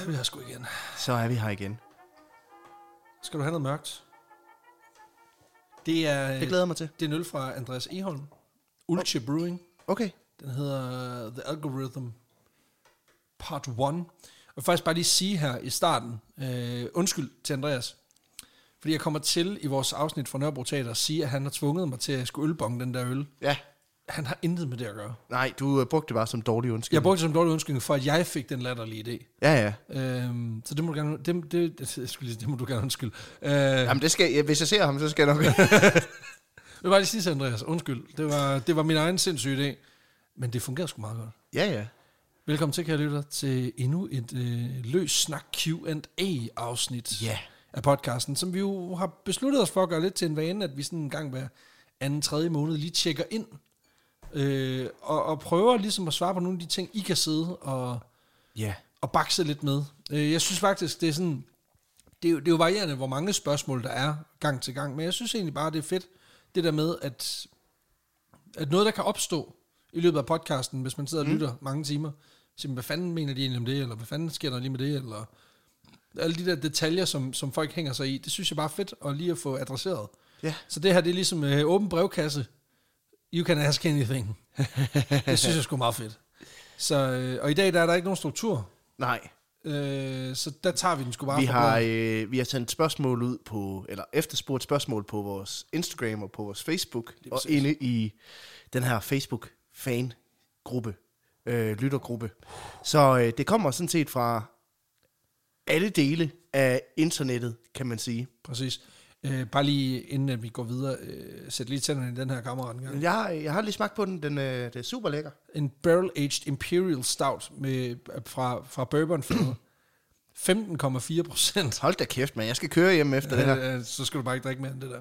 er vi her sgu igen. Så er vi her igen. Skal du have noget mørkt? Det er... Det glæder jeg mig til. Det er en øl fra Andreas Egholm. Ulche Brewing. Okay. Den hedder The Algorithm Part 1. Og jeg vil faktisk bare lige sige her i starten, undskyld til Andreas, fordi jeg kommer til i vores afsnit fra Nørrebro Teater at sige, at han har tvunget mig til at skulle ølbonge den der øl. Ja. Han har intet med det at gøre. Nej, du brugte det bare som dårlig undskyldning. Jeg brugte det som dårlig undskyldning, for at jeg fik den latterlige idé. Ja. Så det må du gerne, det må du gerne undskylde. Jamen, det skal, hvis jeg ser ham, så skal jeg nok... Det var bare lige sidste, Andreas. Undskyld. Det var min egen sindssyge idé. Men det fungerer sgu meget godt. Ja. Velkommen til, kære lytter, til endnu et løs snak Q&A-afsnit af podcasten, som vi jo har besluttet os for at gøre lidt til en vane, at vi sådan en gang hver anden, tredje måned lige tjekker ind og prøver ligesom at svare på nogle af de ting, I kan sidde og bakse lidt med. Jeg synes faktisk, det er sådan... Det er jo varierende, hvor mange spørgsmål der er gang til gang, men jeg synes egentlig bare, det er fedt, det der med, at noget, der kan opstå i løbet af podcasten, hvis man sidder og lytter mange timer, så hvad fanden mener de egentlig om det, eller hvad fanden sker der lige med det, eller alle de der detaljer, som folk hænger sig i, det synes jeg bare er fedt at lige at få adresseret. Ja. Så det her, det er ligesom åben brevkasse. You can ask anything. Det synes jeg sgu meget fedt. Så, og i dag der er der ikke nogen struktur. Nej. Så der tager vi den sgu bare. Vi har sendt spørgsmål ud på, eller efterspurgt spørgsmål på vores Instagram og på vores Facebook, og inde i den her Facebook-fan-gruppe, lyttergruppe. Så det kommer sådan set fra alle dele af internettet, kan man sige. Præcis. Bare lige inden vi går videre, sæt lige tænderne i den her kammerat en gang. Jeg har lige smagt på den. Den er super lækker. En barrel-aged Imperial Stout fra bourbon fælde. 15,4%. Hold da kæft, man. Jeg skal køre hjem efter det her. Så skal du bare ikke drikke mere end det der.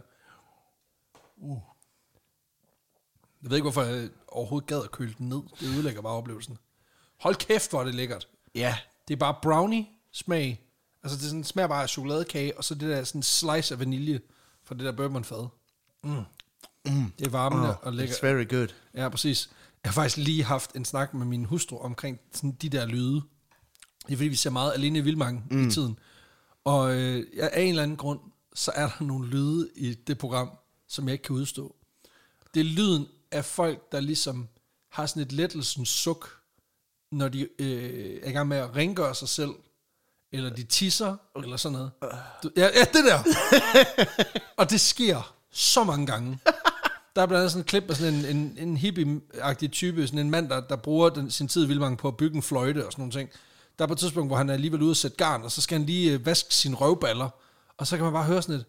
Jeg ved ikke, hvorfor jeg overhovedet gad at køle den ned. Det ødelægger bare oplevelsen. Hold kæft, hvor er det lækkert. Ja. Det er bare brownie-smag. Altså, det sådan, smager bare af chokoladekage, og så det der sådan slice af vanilje fra det der bourbonfad. Det er varmende og lækkert. It's very good. Ja, præcis. Jeg har faktisk lige haft en snak med min hustru omkring sådan de der lyde. Det er fordi, vi ser meget Alene i Vildmarken i tiden. Og af en eller anden grund, så er der nogle lyde i det program, som jeg ikke kan udstå. Det er lyden af folk, der ligesom har sådan et lettelsens suk, når de er i gang med at rengøre sig selv, eller de tisser, eller sådan noget. Ja, det der. Og det sker så mange gange. Der er blandt andet sådan et klip af sådan en hippie-agtig type, sådan en mand, der bruger sin tid i Vildmarken på at bygge en fløjte og sådan nogle ting. Der er på et tidspunkt, hvor han er alligevel ude at sætte garn, og så skal han lige vaske sine røvballer, og så kan man bare høre sådan et...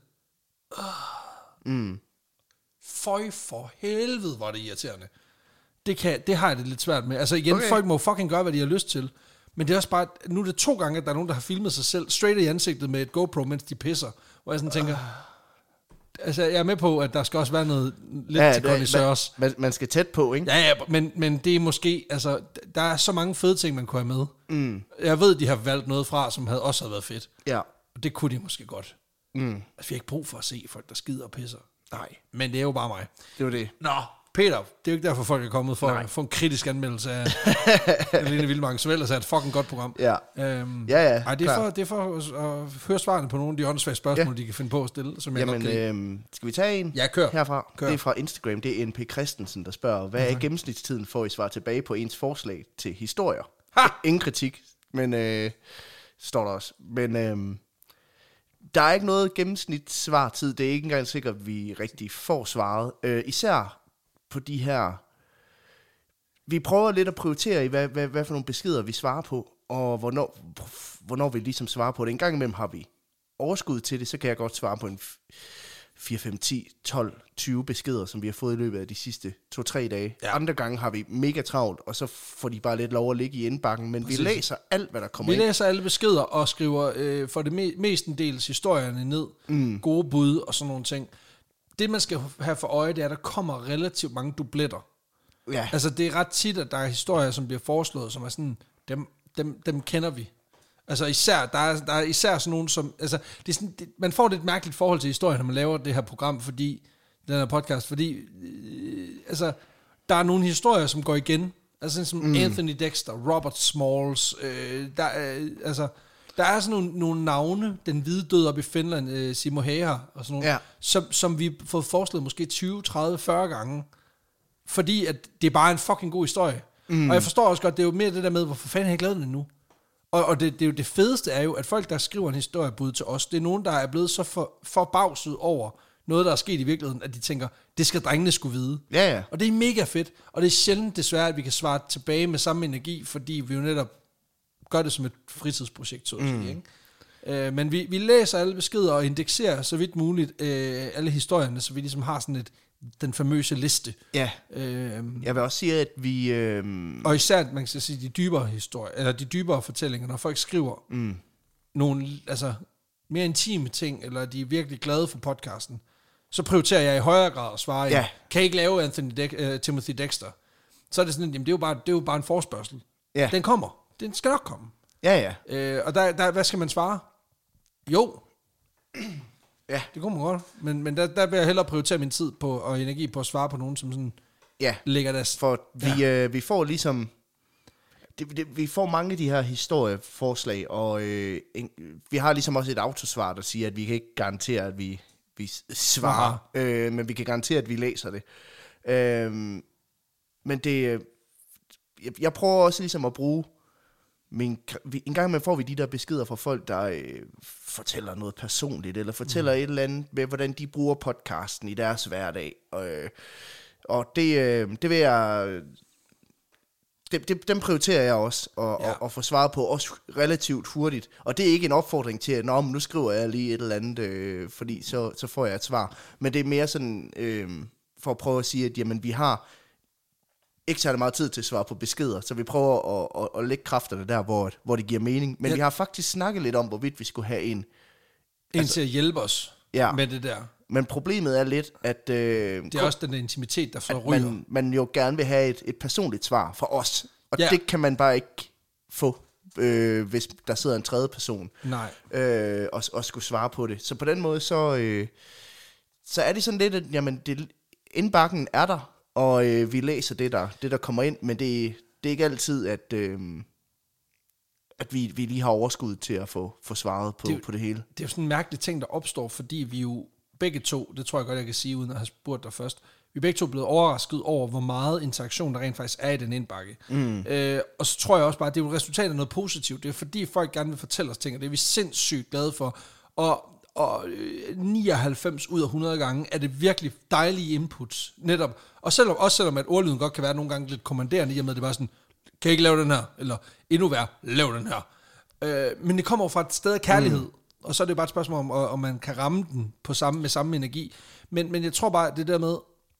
Føj for helvede, hvor det irriterende. Det har jeg det lidt svært med. Altså igen, folk må fucking gøre, hvad de har lyst til. Men det er også bare, nu er det 2 gange, at der er nogen, der har filmet sig selv straight i ansigtet med et GoPro, mens de pisser. Hvor jeg sådan tænker, altså jeg er med på, at der skal også være noget lidt til connoisseurs. Man skal tæt på, ikke? Ja, men det er måske, altså der er så mange fede ting, man kunne have med. Jeg ved, de har valgt noget fra, som også havde været fedt. Ja. Og det kunne de måske godt. Altså vi har ikke brug for at se folk, der skider og pisser. Nej. Men det er jo bare mig. Det var det. Nå, Peter, det er jo ikke derfor, folk er kommet for at få en kritisk anmeldelse af Alene Vildmarken, som ellers er et fucking godt program. Ja. Ej, det er for at høre svarene på nogle af de åndssvage spørgsmål, de kan finde på at stille, som jeg godt kan. Skal vi tage en herfra? Kør. Det er fra Instagram. Det er NP Christensen, der spørger, hvad er gennemsnitstiden for at svare tilbage på ens forslag til historier? Ingen kritik, men står der også. Men der er ikke noget gennemsnitssvartid. Det er ikke engang sikkert, at vi rigtig får svaret. Især på de her... Vi prøver lidt at prioritere i, hvad for nogle beskeder vi svarer på, og hvornår vi ligesom svarer på det. En gang imellem har vi overskud til det, så kan jeg godt svare på en 4, 5, 10, 12, 20 beskeder, som vi har fået i løbet af de sidste 2-3 dage. Ja. Andre gange har vi mega travlt, og så får de bare lidt lov at ligge i indbakken, men vi læser alt, hvad der kommer ind. Vi læser alle beskeder og skriver for det mestendels historierne ned, gode bud og sådan nogle ting. Det, man skal have for øje, det er, at der kommer relativt mange dubletter. Ja. Altså, det er ret tit, at der er historier, som bliver foreslået, som er sådan, dem kender vi. Altså, især, der er især sådan nogen, som... Altså, det er sådan, man får et mærkeligt forhold til historien, når man laver det her program, fordi... Den her podcast, fordi... altså, der er nogle historier, som går igen. Altså, som Anthony Dexter, Robert Smalls, altså... Der er sådan nogle navne, den hvide død op i Finland, Simo Häyhä og sådan nogle, som vi har fået foreslået måske 20, 30, 40 gange, fordi at det er bare en fucking god historie. Og jeg forstår også godt, det er jo mere det der med, hvorfor fanden har jeg ikke lavet den endnu? Og det er jo det fedeste er jo, at folk, der skriver en historiebud til os, det er nogen, der er blevet så forbavset over noget, der er sket i virkeligheden, at de tænker, det skal drengene skulle vide. Ja. Og det er mega fedt. Og det er sjældent desværre, at vi kan svare tilbage med samme energi, fordi vi jo netop gør det som et fritidsprojekt, så at sige, ikke? Men vi læser alle beskeder og indekserer så vidt muligt alle historierne, så vi ligesom har sådan den famøse liste. Ja. Jeg vil også sige, at vi... Og især, man kan sige, de dybere historier, eller de dybere fortællinger, når folk skriver nogle mere intime ting, eller de er virkelig glade for podcasten, så prioriterer jeg i højere grad at svare, kan I ikke lave Timothy Dexter? Så er det sådan, jamen det er jo bare en forespørgsel. Ja. Den kommer. Den skal nok komme. Ja. Og der, hvad skal man svare? Jo. Ja. Det kunne man godt. Men der vil jeg hellere prioritere min tid på og energi på at svare på nogen, som sådan ligger der. For vi får ligesom... Vi får mange af de her historieforslag, og vi har ligesom også et autosvar, der siger, at vi kan ikke garantere, at vi svarer, men vi kan garantere, at vi læser det. Men det... Jeg prøver også ligesom at bruge... en gang med får vi de der beskeder fra folk, der fortæller noget personligt, eller fortæller et eller andet med, hvordan de bruger podcasten i deres hverdag. Og det vil jeg... Dem prioriterer jeg også at få svaret på, også relativt hurtigt. Og det er ikke en opfordring til, at nu skriver jeg lige et eller andet, fordi så får jeg et svar. Men det er mere sådan, for at prøve at sige, at jamen, vi har ikke særlig meget tid til at svare på beskeder, så vi prøver at lægge kræfterne der, hvor det giver mening. Men vi har faktisk snakket lidt om, hvorvidt vi skulle have en til at hjælpe os med det der. Men problemet er lidt, at... det er også den intimitet, der forryger. Man jo gerne vil have et personligt svar fra os. Og det kan man bare ikke få, hvis der sidder en tredje person. Nej. Og skulle svare på det. Så på den måde, så er det sådan lidt, at jamen, indbakken er der, og vi læser det, der kommer ind, men det er ikke altid, at vi lige har overskud til at få svaret på det hele. Det er jo sådan en mærkelig ting, der opstår, fordi vi jo begge to, det tror jeg godt, jeg kan sige, uden at have spurgt dig først, vi er begge to blevet overrasket over, hvor meget interaktion der rent faktisk er i den indbakke. Og så tror jeg også bare, at det er jo resultat af noget positivt. Det er fordi folk gerne vil fortælle os ting, og det er vi sindssygt glade for. Og 99 ud af 100 gange er det virkelig dejlige inputs, netop. Og selvom at ordlyden godt kan være nogle gange lidt kommanderende, i og med det bare sådan, kan I ikke lave den her? Eller endnu værre, lav den her. Men det kommer fra et sted af kærlighed. Og så er det bare et spørgsmål om man kan ramme den med samme energi. Men jeg tror bare, det der med,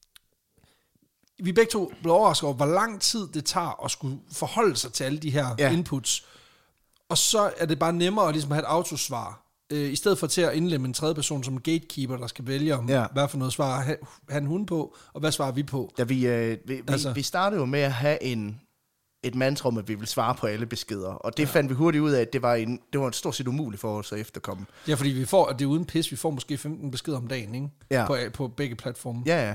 vi begge to blev overrasket over, hvor lang tid det tager at skulle forholde sig til alle de her inputs. Og så er det bare nemmere at ligesom have et autosvar, i stedet for til at indlemme en tredje person som gatekeeper, der skal vælge om, hvad for noget svar hun på, og hvad svarer vi på. Ja, vi startede jo med at have et mantra om, at vi ville svare på alle beskeder. Og det fandt vi hurtigt ud af, at det var stort set umuligt for os at efterkomme. Ja, fordi vi får, og det er uden pis, vi får måske 15 beskeder om dagen, ikke? Ja. På begge platforme. Ja.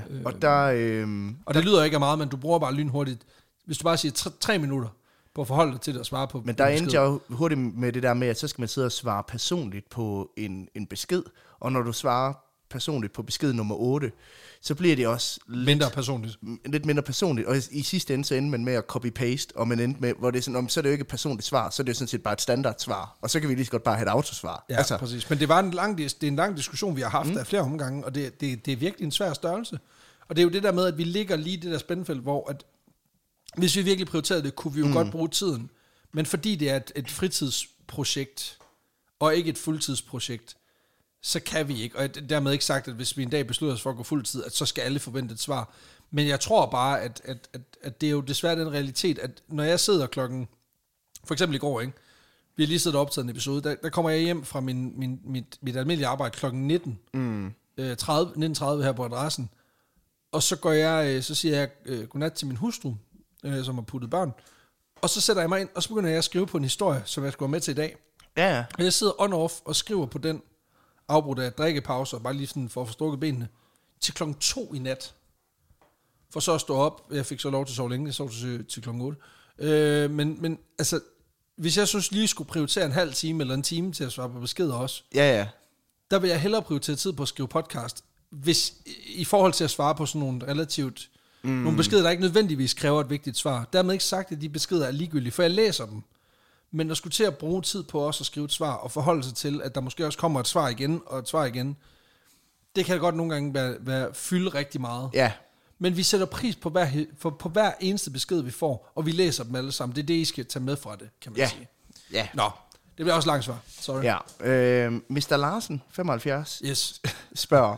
Og det lyder ikke af meget, men du bruger bare lynhurtigt. Hvis du bare siger 3 minutter på at forholde dig til det og svare på. Men der endte jeg jo hurtigt med det der med, at så skal man sidde og svare personligt på en besked. Og når du svarer personligt på besked nummer 8, så bliver det også lidt mindre personligt. Og i sidste ende, så ender man med at copy-paste, og man endte med, hvor det er sådan, så er det jo ikke et personligt svar, så er det jo sådan set bare et standardsvar. Og så kan vi lige så godt bare have et autosvar. Ja, præcis. Men det er en lang diskussion, vi har haft af flere omgange, og det er virkelig en svær størrelse. Og det er jo det der med, at vi ligger lige i det der spændfelt, hvor at, hvis vi virkelig prioriterede det, kunne vi jo godt bruge tiden. Men fordi det er et fritidsprojekt, og ikke et fuldtidsprojekt, så kan vi ikke. Og dermed ikke sagt, at hvis vi en dag beslutter os for at gå fuldtid, at så skal alle forvente et svar. Men jeg tror bare, at det er jo desværre den realitet, at når jeg sidder klokken, for eksempel i går, ikke? Vi har lige siddet og optaget en episode, der kommer jeg hjem fra mit almindelige arbejde klokken 19. 19.30 her på adressen. Og så så siger jeg godnat til min hustru, som har puttet børn. Og så sætter jeg mig ind, og så begynder jeg at skrive på en historie, som jeg skal gå med til i dag. Ja. Og jeg sidder on-off og skriver på den, afbrudt af drikkepauser, bare lige sådan for at få strukket benene, til klokken 2 i nat. For så at stå op, jeg fik så lov til at sove længe, jeg sov til klokken 8. Men altså, hvis jeg synes lige skulle prioritere en halv time eller en time til at svare på beskeder også, Ja. der vil jeg hellere prioritere tid på at skrive podcast, hvis i forhold til at svare på sådan nogle relativt, nogle beskeder, der ikke nødvendigvis kræver et vigtigt svar. Dermed ikke sagt, at de beskeder er ligegyldige, for jeg læser dem. Men at skulle til at bruge tid på også at skrive et svar, og forholde sig til, at der måske også kommer et svar igen, og et svar igen, det kan godt nogle gange fylde rigtig meget. Ja. Men vi sætter pris på hver eneste besked, vi får, og vi læser dem alle sammen. Det er det, I skal tage med fra det, kan man sige. Ja. Nå, det bliver også langt svar. Sorry. Ja. Mr. Larsen, 75, Yes. spørger,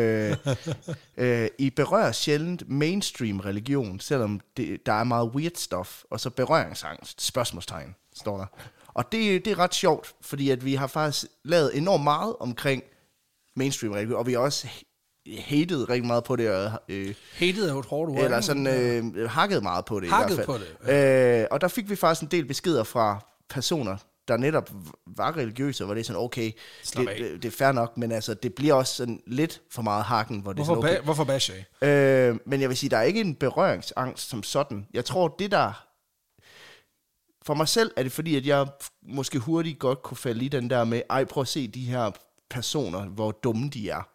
I berører sjældent mainstream religion, selvom der er meget weird stuff, og så berøringsangst, spørgsmålstegn, står der. Og det er ret sjovt, fordi at vi har faktisk lavet enormt meget omkring mainstream religion, og vi har også hated rigtig meget på det. Hated er jo et hårdt ord. Eller sådan hakket meget på det hakket i hvert fald. På det. Ja. Og der fik vi faktisk en del beskeder fra personer, der netop var religiøse, hvor det er sådan, okay, det er fair nok, men altså, det bliver også sådan lidt for meget hakken, hvor det er sådan, okay. Hvorfor basher? Men jeg vil sige, der er ikke en berøringsangst som sådan. Jeg tror, det der... For mig selv er det fordi, at jeg måske hurtigt godt kunne falde i den der med, prøv at se de her personer, hvor dumme de er.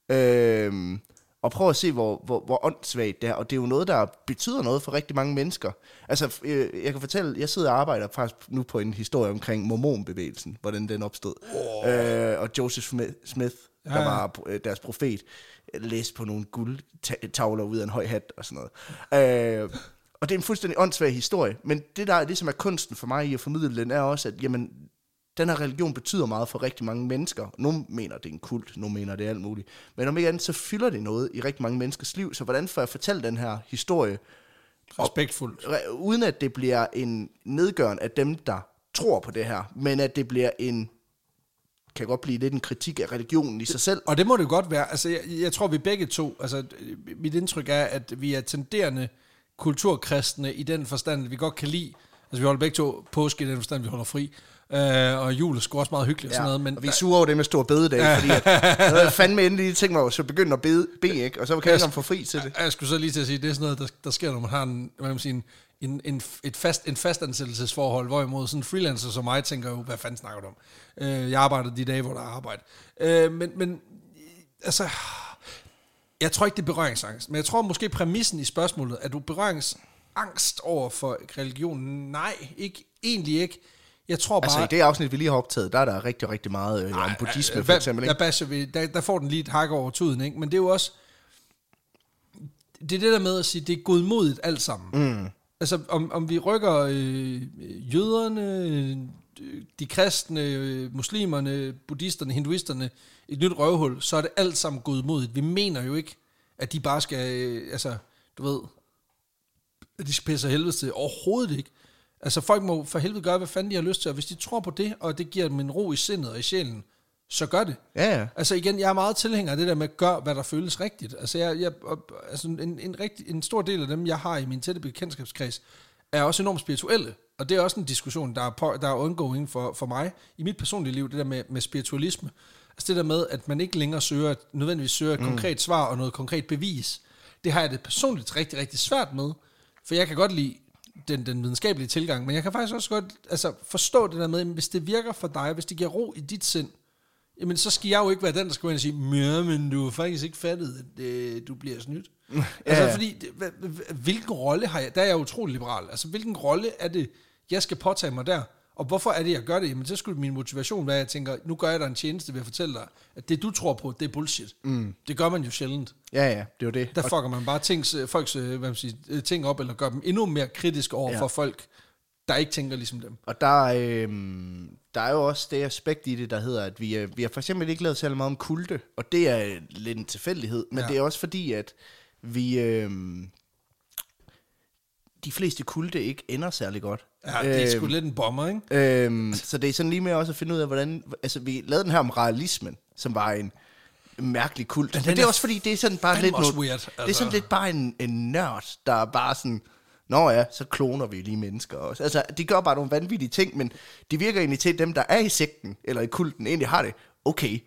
Og prøv at se, hvor åndssvagt det er. Og det er jo noget, der betyder noget for rigtig mange mennesker. Altså, jeg kan fortælle, jeg sidder og arbejder faktisk nu på en historie omkring mormonbevægelsen, hvordan den opstod. Og Joseph Smith, der var deres profet, læste på nogle guldtavler ud af en høj hat og sådan noget. Og det er en fuldstændig åndssvag historie. Men det, som er kunsten for mig i at formidle den, er også, at jamen, den her religion betyder meget for rigtig mange mennesker. Nogle mener, det er en kult, nogle mener, det er alt muligt. Men om ikke andet, så fylder det noget i rigtig mange menneskers liv. Så hvordan får jeg fortalt den her historie? Respektfuldt. Uden at det bliver en nedgøren af dem, der tror på det her. Men at det bliver kan godt blive lidt en kritik af religionen i sig selv. Og det må det godt være. Altså, jeg tror, vi begge to... Altså, mit indtryk er, at vi er tenderende kulturkristne i den forstand, at vi godt kan lide... Altså, vi holder begge to påske i den forstand, vi holder fri. Og jul er sgu også meget hyggeligt og sådan noget. Men og vi er sure over det med stor bededag, fordi at fandme endelig tænkte mig, så begyndte at bede, ikke? Og så kan jeg få fri til det. Jeg skulle så lige til at sige, det er sådan noget, der sker, når man har en fastansættelsesforhold, hvorimod sådan en freelancer som mig tænker jo, hvad fanden snakker du om? Jeg arbejder de dage, hvor der er arbejde. Men altså, jeg tror ikke, det er berøringsangst, men jeg tror måske præmissen i spørgsmålet, at du berøringsangst over for religionen? Nej, egentlig ikke. Jeg tror bare... Altså i det afsnit, vi lige har optaget, der er der rigtig, rigtig meget om buddhisme, for eksempel. Der får den lige et hak over tuden, ikke? Men det er jo også... Det er det der med at sige, det er godmodigt alt sammen. Altså, om vi rykker jøderne, de kristne, muslimerne, buddhisterne, hinduisterne et nyt røvhul, så er det alt sammen godmodigt. Vi mener jo ikke, at de bare skal... altså, du ved... At de skal pisse af helvede til. Overhovedet ikke. Altså, folk må for helvede gøre, hvad fanden de har lyst til, og hvis de tror på det, og det giver dem en ro i sindet og i sjælen, så gør det. Ja. Altså igen, jeg er meget tilhænger af det der med, gør, hvad der føles rigtigt. Altså, en stor del af dem, jeg har i min tætte bekendtskabskreds, er også enormt spirituelle, og det er også en diskussion, der er ongoing for mig i mit personlige liv, det der med spiritualisme. Altså det der med, at man ikke længere nødvendigvis søger et konkret svar og noget konkret bevis. Det har jeg det personligt rigtig, rigtig svært med, for jeg kan godt lide den videnskabelige tilgang, men jeg kan faktisk også godt forstå det der med, hvis det virker for dig, hvis det giver ro i dit sind, jamen så skal jeg jo ikke være den, der skal gå ind og sige, men du har faktisk ikke fattet, at du bliver snydt. Altså fordi, hvilken rolle har jeg, der er jeg utrolig liberal, altså hvilken rolle er det, jeg skal påtage mig der, og hvorfor er det, jeg gør det? Jamen så skulle min motivation være, at jeg tænker, nu gør jeg dig en tjeneste ved at fortælle dig, at det du tror på, det er bullshit. Det gør man jo sjældent. Ja, det er jo det. Der fucker man bare folks ting op, eller gør dem endnu mere kritiske over for folk, der ikke tænker ligesom dem. Og der er jo også det aspekt i det, der hedder, at vi har for eksempel ikke lavet særlig meget om kulte, og det er lidt en tilfældighed, men det er også fordi, at vi... de fleste kulte ikke ender særlig godt. Ja, det er sgu lidt en bomber, ikke? Så det er sådan lige med også at finde ud af, hvordan... Altså, vi lavede den her om realismen, som var en mærkelig kult. Men det er også fordi, det er sådan bare lidt... Weird, altså. Det er sådan lidt bare en nørd, der er bare sådan... Nå ja, så kloner vi lige mennesker også. Altså, de gør bare nogle vanvittige ting, men de virker egentlig til, at dem, der er i sekten, eller i kulten, egentlig har det okay.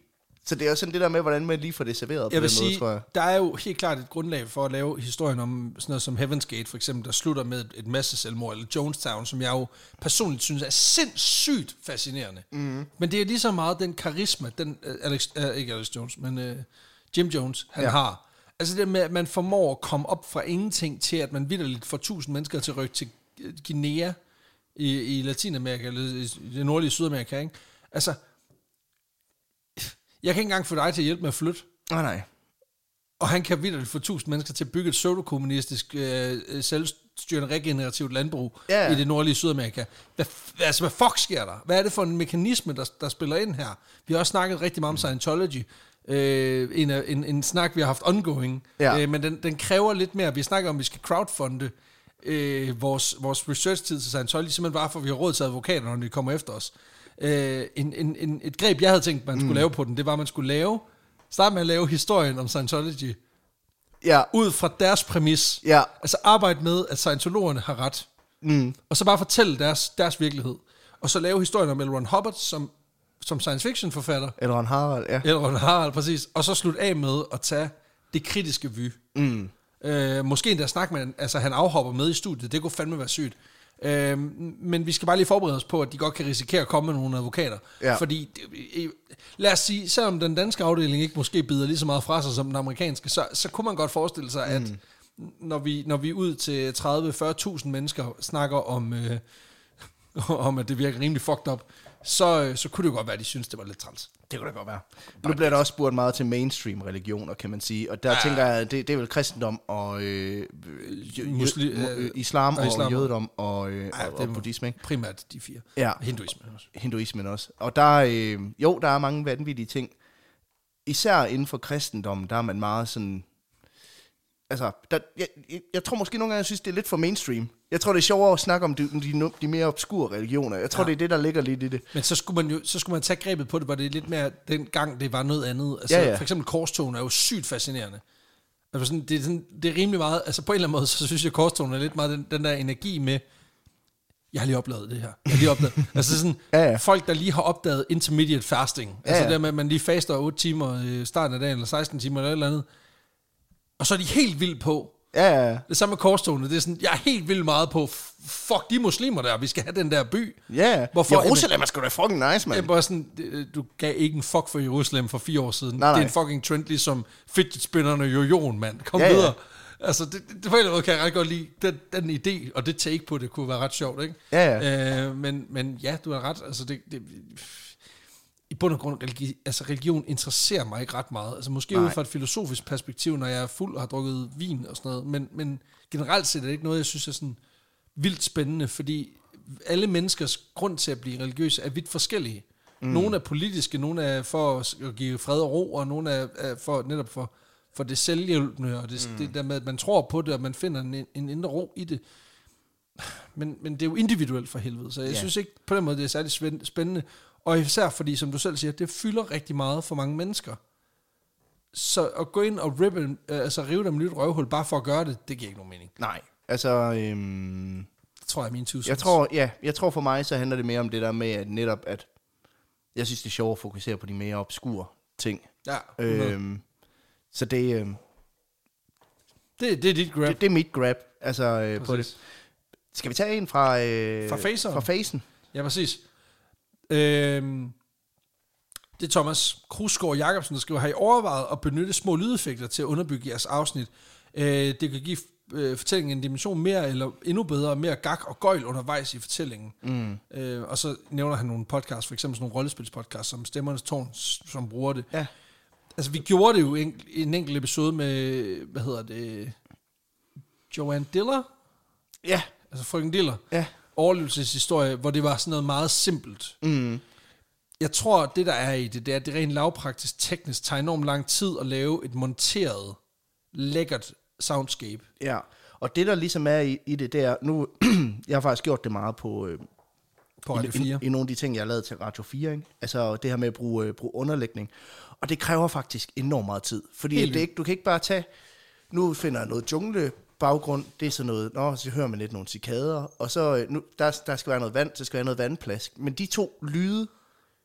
Så det er jo sådan det der med, hvordan man lige får det serveret på den måde, tror jeg. Der er jo helt klart et grundlag for at lave historien om sådan noget som Heaven's Gate, for eksempel, der slutter med et masseselvmord, eller Jonestown, som jeg jo personligt synes er sindssygt fascinerende. Mm. Men det er lige så meget den karisma, den ikke Alex Jones, men Jim Jones, han har. Altså det med, at man formår at komme op fra ingenting til, at man vitterligt får 1000 mennesker til rykke til Guinea i Latinamerika, eller i det nordlige Sydamerika, ikke? Altså, jeg kan ikke engang få dig til at hjælpe med at flytte. Nej. Og han kan vitterligt få 1000 mennesker til at bygge et pseudokommunistisk, selvstyrende, regenerativt landbrug i det nordlige Sydamerika. Hvad fuck sker der? Hvad er det for en mekanisme, der spiller ind her? Vi har også snakket rigtig meget om Scientology. En snak, vi har haft ongoing. Men den kræver lidt mere. Vi snakker om, at vi skal crowdfunde vores research-tid til Scientology, simpelthen bare for, at vi har råd til advokater, når de kommer efter os. Et greb, jeg havde tænkt, man skulle lave på den, det var, at man skulle starte med at lave historien om Scientology, ud fra deres præmis. Altså arbejde med, at Scientologerne har ret. Og så bare fortælle deres virkelighed. Og så lave historien om L. Ron Hubbard, som science fiction forfatter. L. Ron Harald, ja. L. Ron Harald, præcis. Og så slutte af med at tage det kritiske vy. Måske endda snakke med, altså han afhopper med i studiet, det kunne fandme være sygt. Men vi skal bare lige forberede os på, at de godt kan risikere at komme med nogle advokater. Fordi, lad os sige, selvom den danske afdeling ikke måske bider lige så meget fra sig som den amerikanske, så kunne man godt forestille sig, at når vi ud til 30-40.000 mennesker snakker om, at det virker rimelig fucked up, så kunne det jo godt være, at de synes, det var lidt træls. Det kunne det godt være. Nu bliver der også spurgt meget til mainstream religioner, kan man sige. Og der tænker jeg, det er vel kristendom og islam og jødedom og buddhisme. Ikke? Primært de 4. Ja. Hinduismen også. Og der er mange vanvittige ting. Især inden for kristendommen, der er man meget sådan... Altså, jeg tror måske nogle gange, jeg synes, det er lidt for mainstream. Jeg tror, det er sjovere at snakke om de mere obskure religioner. Jeg tror, det er det, der ligger lidt i det. Men så skulle man tage grebet på det, hvor det er lidt mere dengang, det var noget andet. Altså, for eksempel korstogen er jo sygt fascinerende. Altså, det er rimelig meget... Altså, på en eller anden måde, så synes jeg, at korstogen er lidt meget den der energi med... Jeg har lige oplevet det her. Altså sådan, folk, der lige har opdaget intermediate fasting. Altså der med, at man lige faster 8 timer i starten af dagen, eller 16 timer, eller et eller andet. Og så er de helt vildt på. Det samme med korstogene. Det er sådan, jeg er helt vildt meget på, fuck de muslimer der, vi skal have den der by. Hvorfor? Jerusalem er sgu da fucking nice, man. Bare sådan, du gav ikke en fuck for Jerusalem for 4 år siden. Nej. Det er en fucking trend, ligesom fidget spinnerne jojoen, mand. Kom videre. Altså, det på en eller anden måde kan jeg ret godt lide den idé, og det take på det kunne være ret sjovt, ikke? Men ja, du har ret. Altså, i bund og grund, religion interesserer mig ikke ret meget. Altså måske ud fra et filosofisk perspektiv, når jeg er fuld og har drukket vin og sådan noget. Men generelt set er det ikke noget, jeg synes er sådan vildt spændende, fordi alle menneskers grund til at blive religiøse er vidt forskellige. Nogle er politiske, nogle er for at give fred og ro, og nogle er for netop for det selvhjælpende, og det der med, at man tror på det, og man finder en indre ro i det. Men det er jo individuelt for helvede, så jeg synes ikke på den måde, det er særlig spændende. Og især fordi, som du selv siger, det fylder rigtig meget for mange mennesker. Så at gå ind og rive dem et nyt røvhul, bare for at gøre det, det giver ikke nogen mening. Nej, altså... det tror jeg er min 20 jeg tror for mig, så handler det mere om det der med, at netop, at jeg synes, det er sjovt at fokusere på de mere obskure ting. Så det er dit grab. Det er mit grab, altså på det. Skal vi tage en fra Facen? Ja, præcis. Det er Thomas Krusgaard Jacobsen, der skriver, har I overvejet at benytte små lydeffekter til at underbygge jeres afsnit? Det kan give fortællingen en dimension mere, eller endnu bedre, mere gak og gøjl undervejs i fortællingen. Og så nævner han nogle podcasts, for eksempel sådan nogle rollespilspodcasts, som Stemmernes Tårn, som bruger det. Ja. Altså, vi gjorde det jo i en enkelt episode med, Joanne Diller? Ja. Altså Frøken Diller. Ja. Overlevelseshistorie, hvor det var sådan noget meget simpelt. Jeg tror, det der er i det, det er, at det rent lavpraktisk teknisk tager enormt lang tid at lave et monteret, lækkert soundscape. Ja, og det der ligesom er i det, det er, nu, jeg har faktisk gjort det meget på Radio 4. I nogle af de ting, jeg har lavet til Radio 4, ikke? Altså det her med at bruge underlægning. Og det kræver faktisk enormt meget tid, fordi du kan ikke bare tage, nu finder jeg noget junglebaggrund, det er sådan noget, så hører man lidt nogle cikader, og så der skal være noget vand, så skal være noget vandplask. Men de to lyde,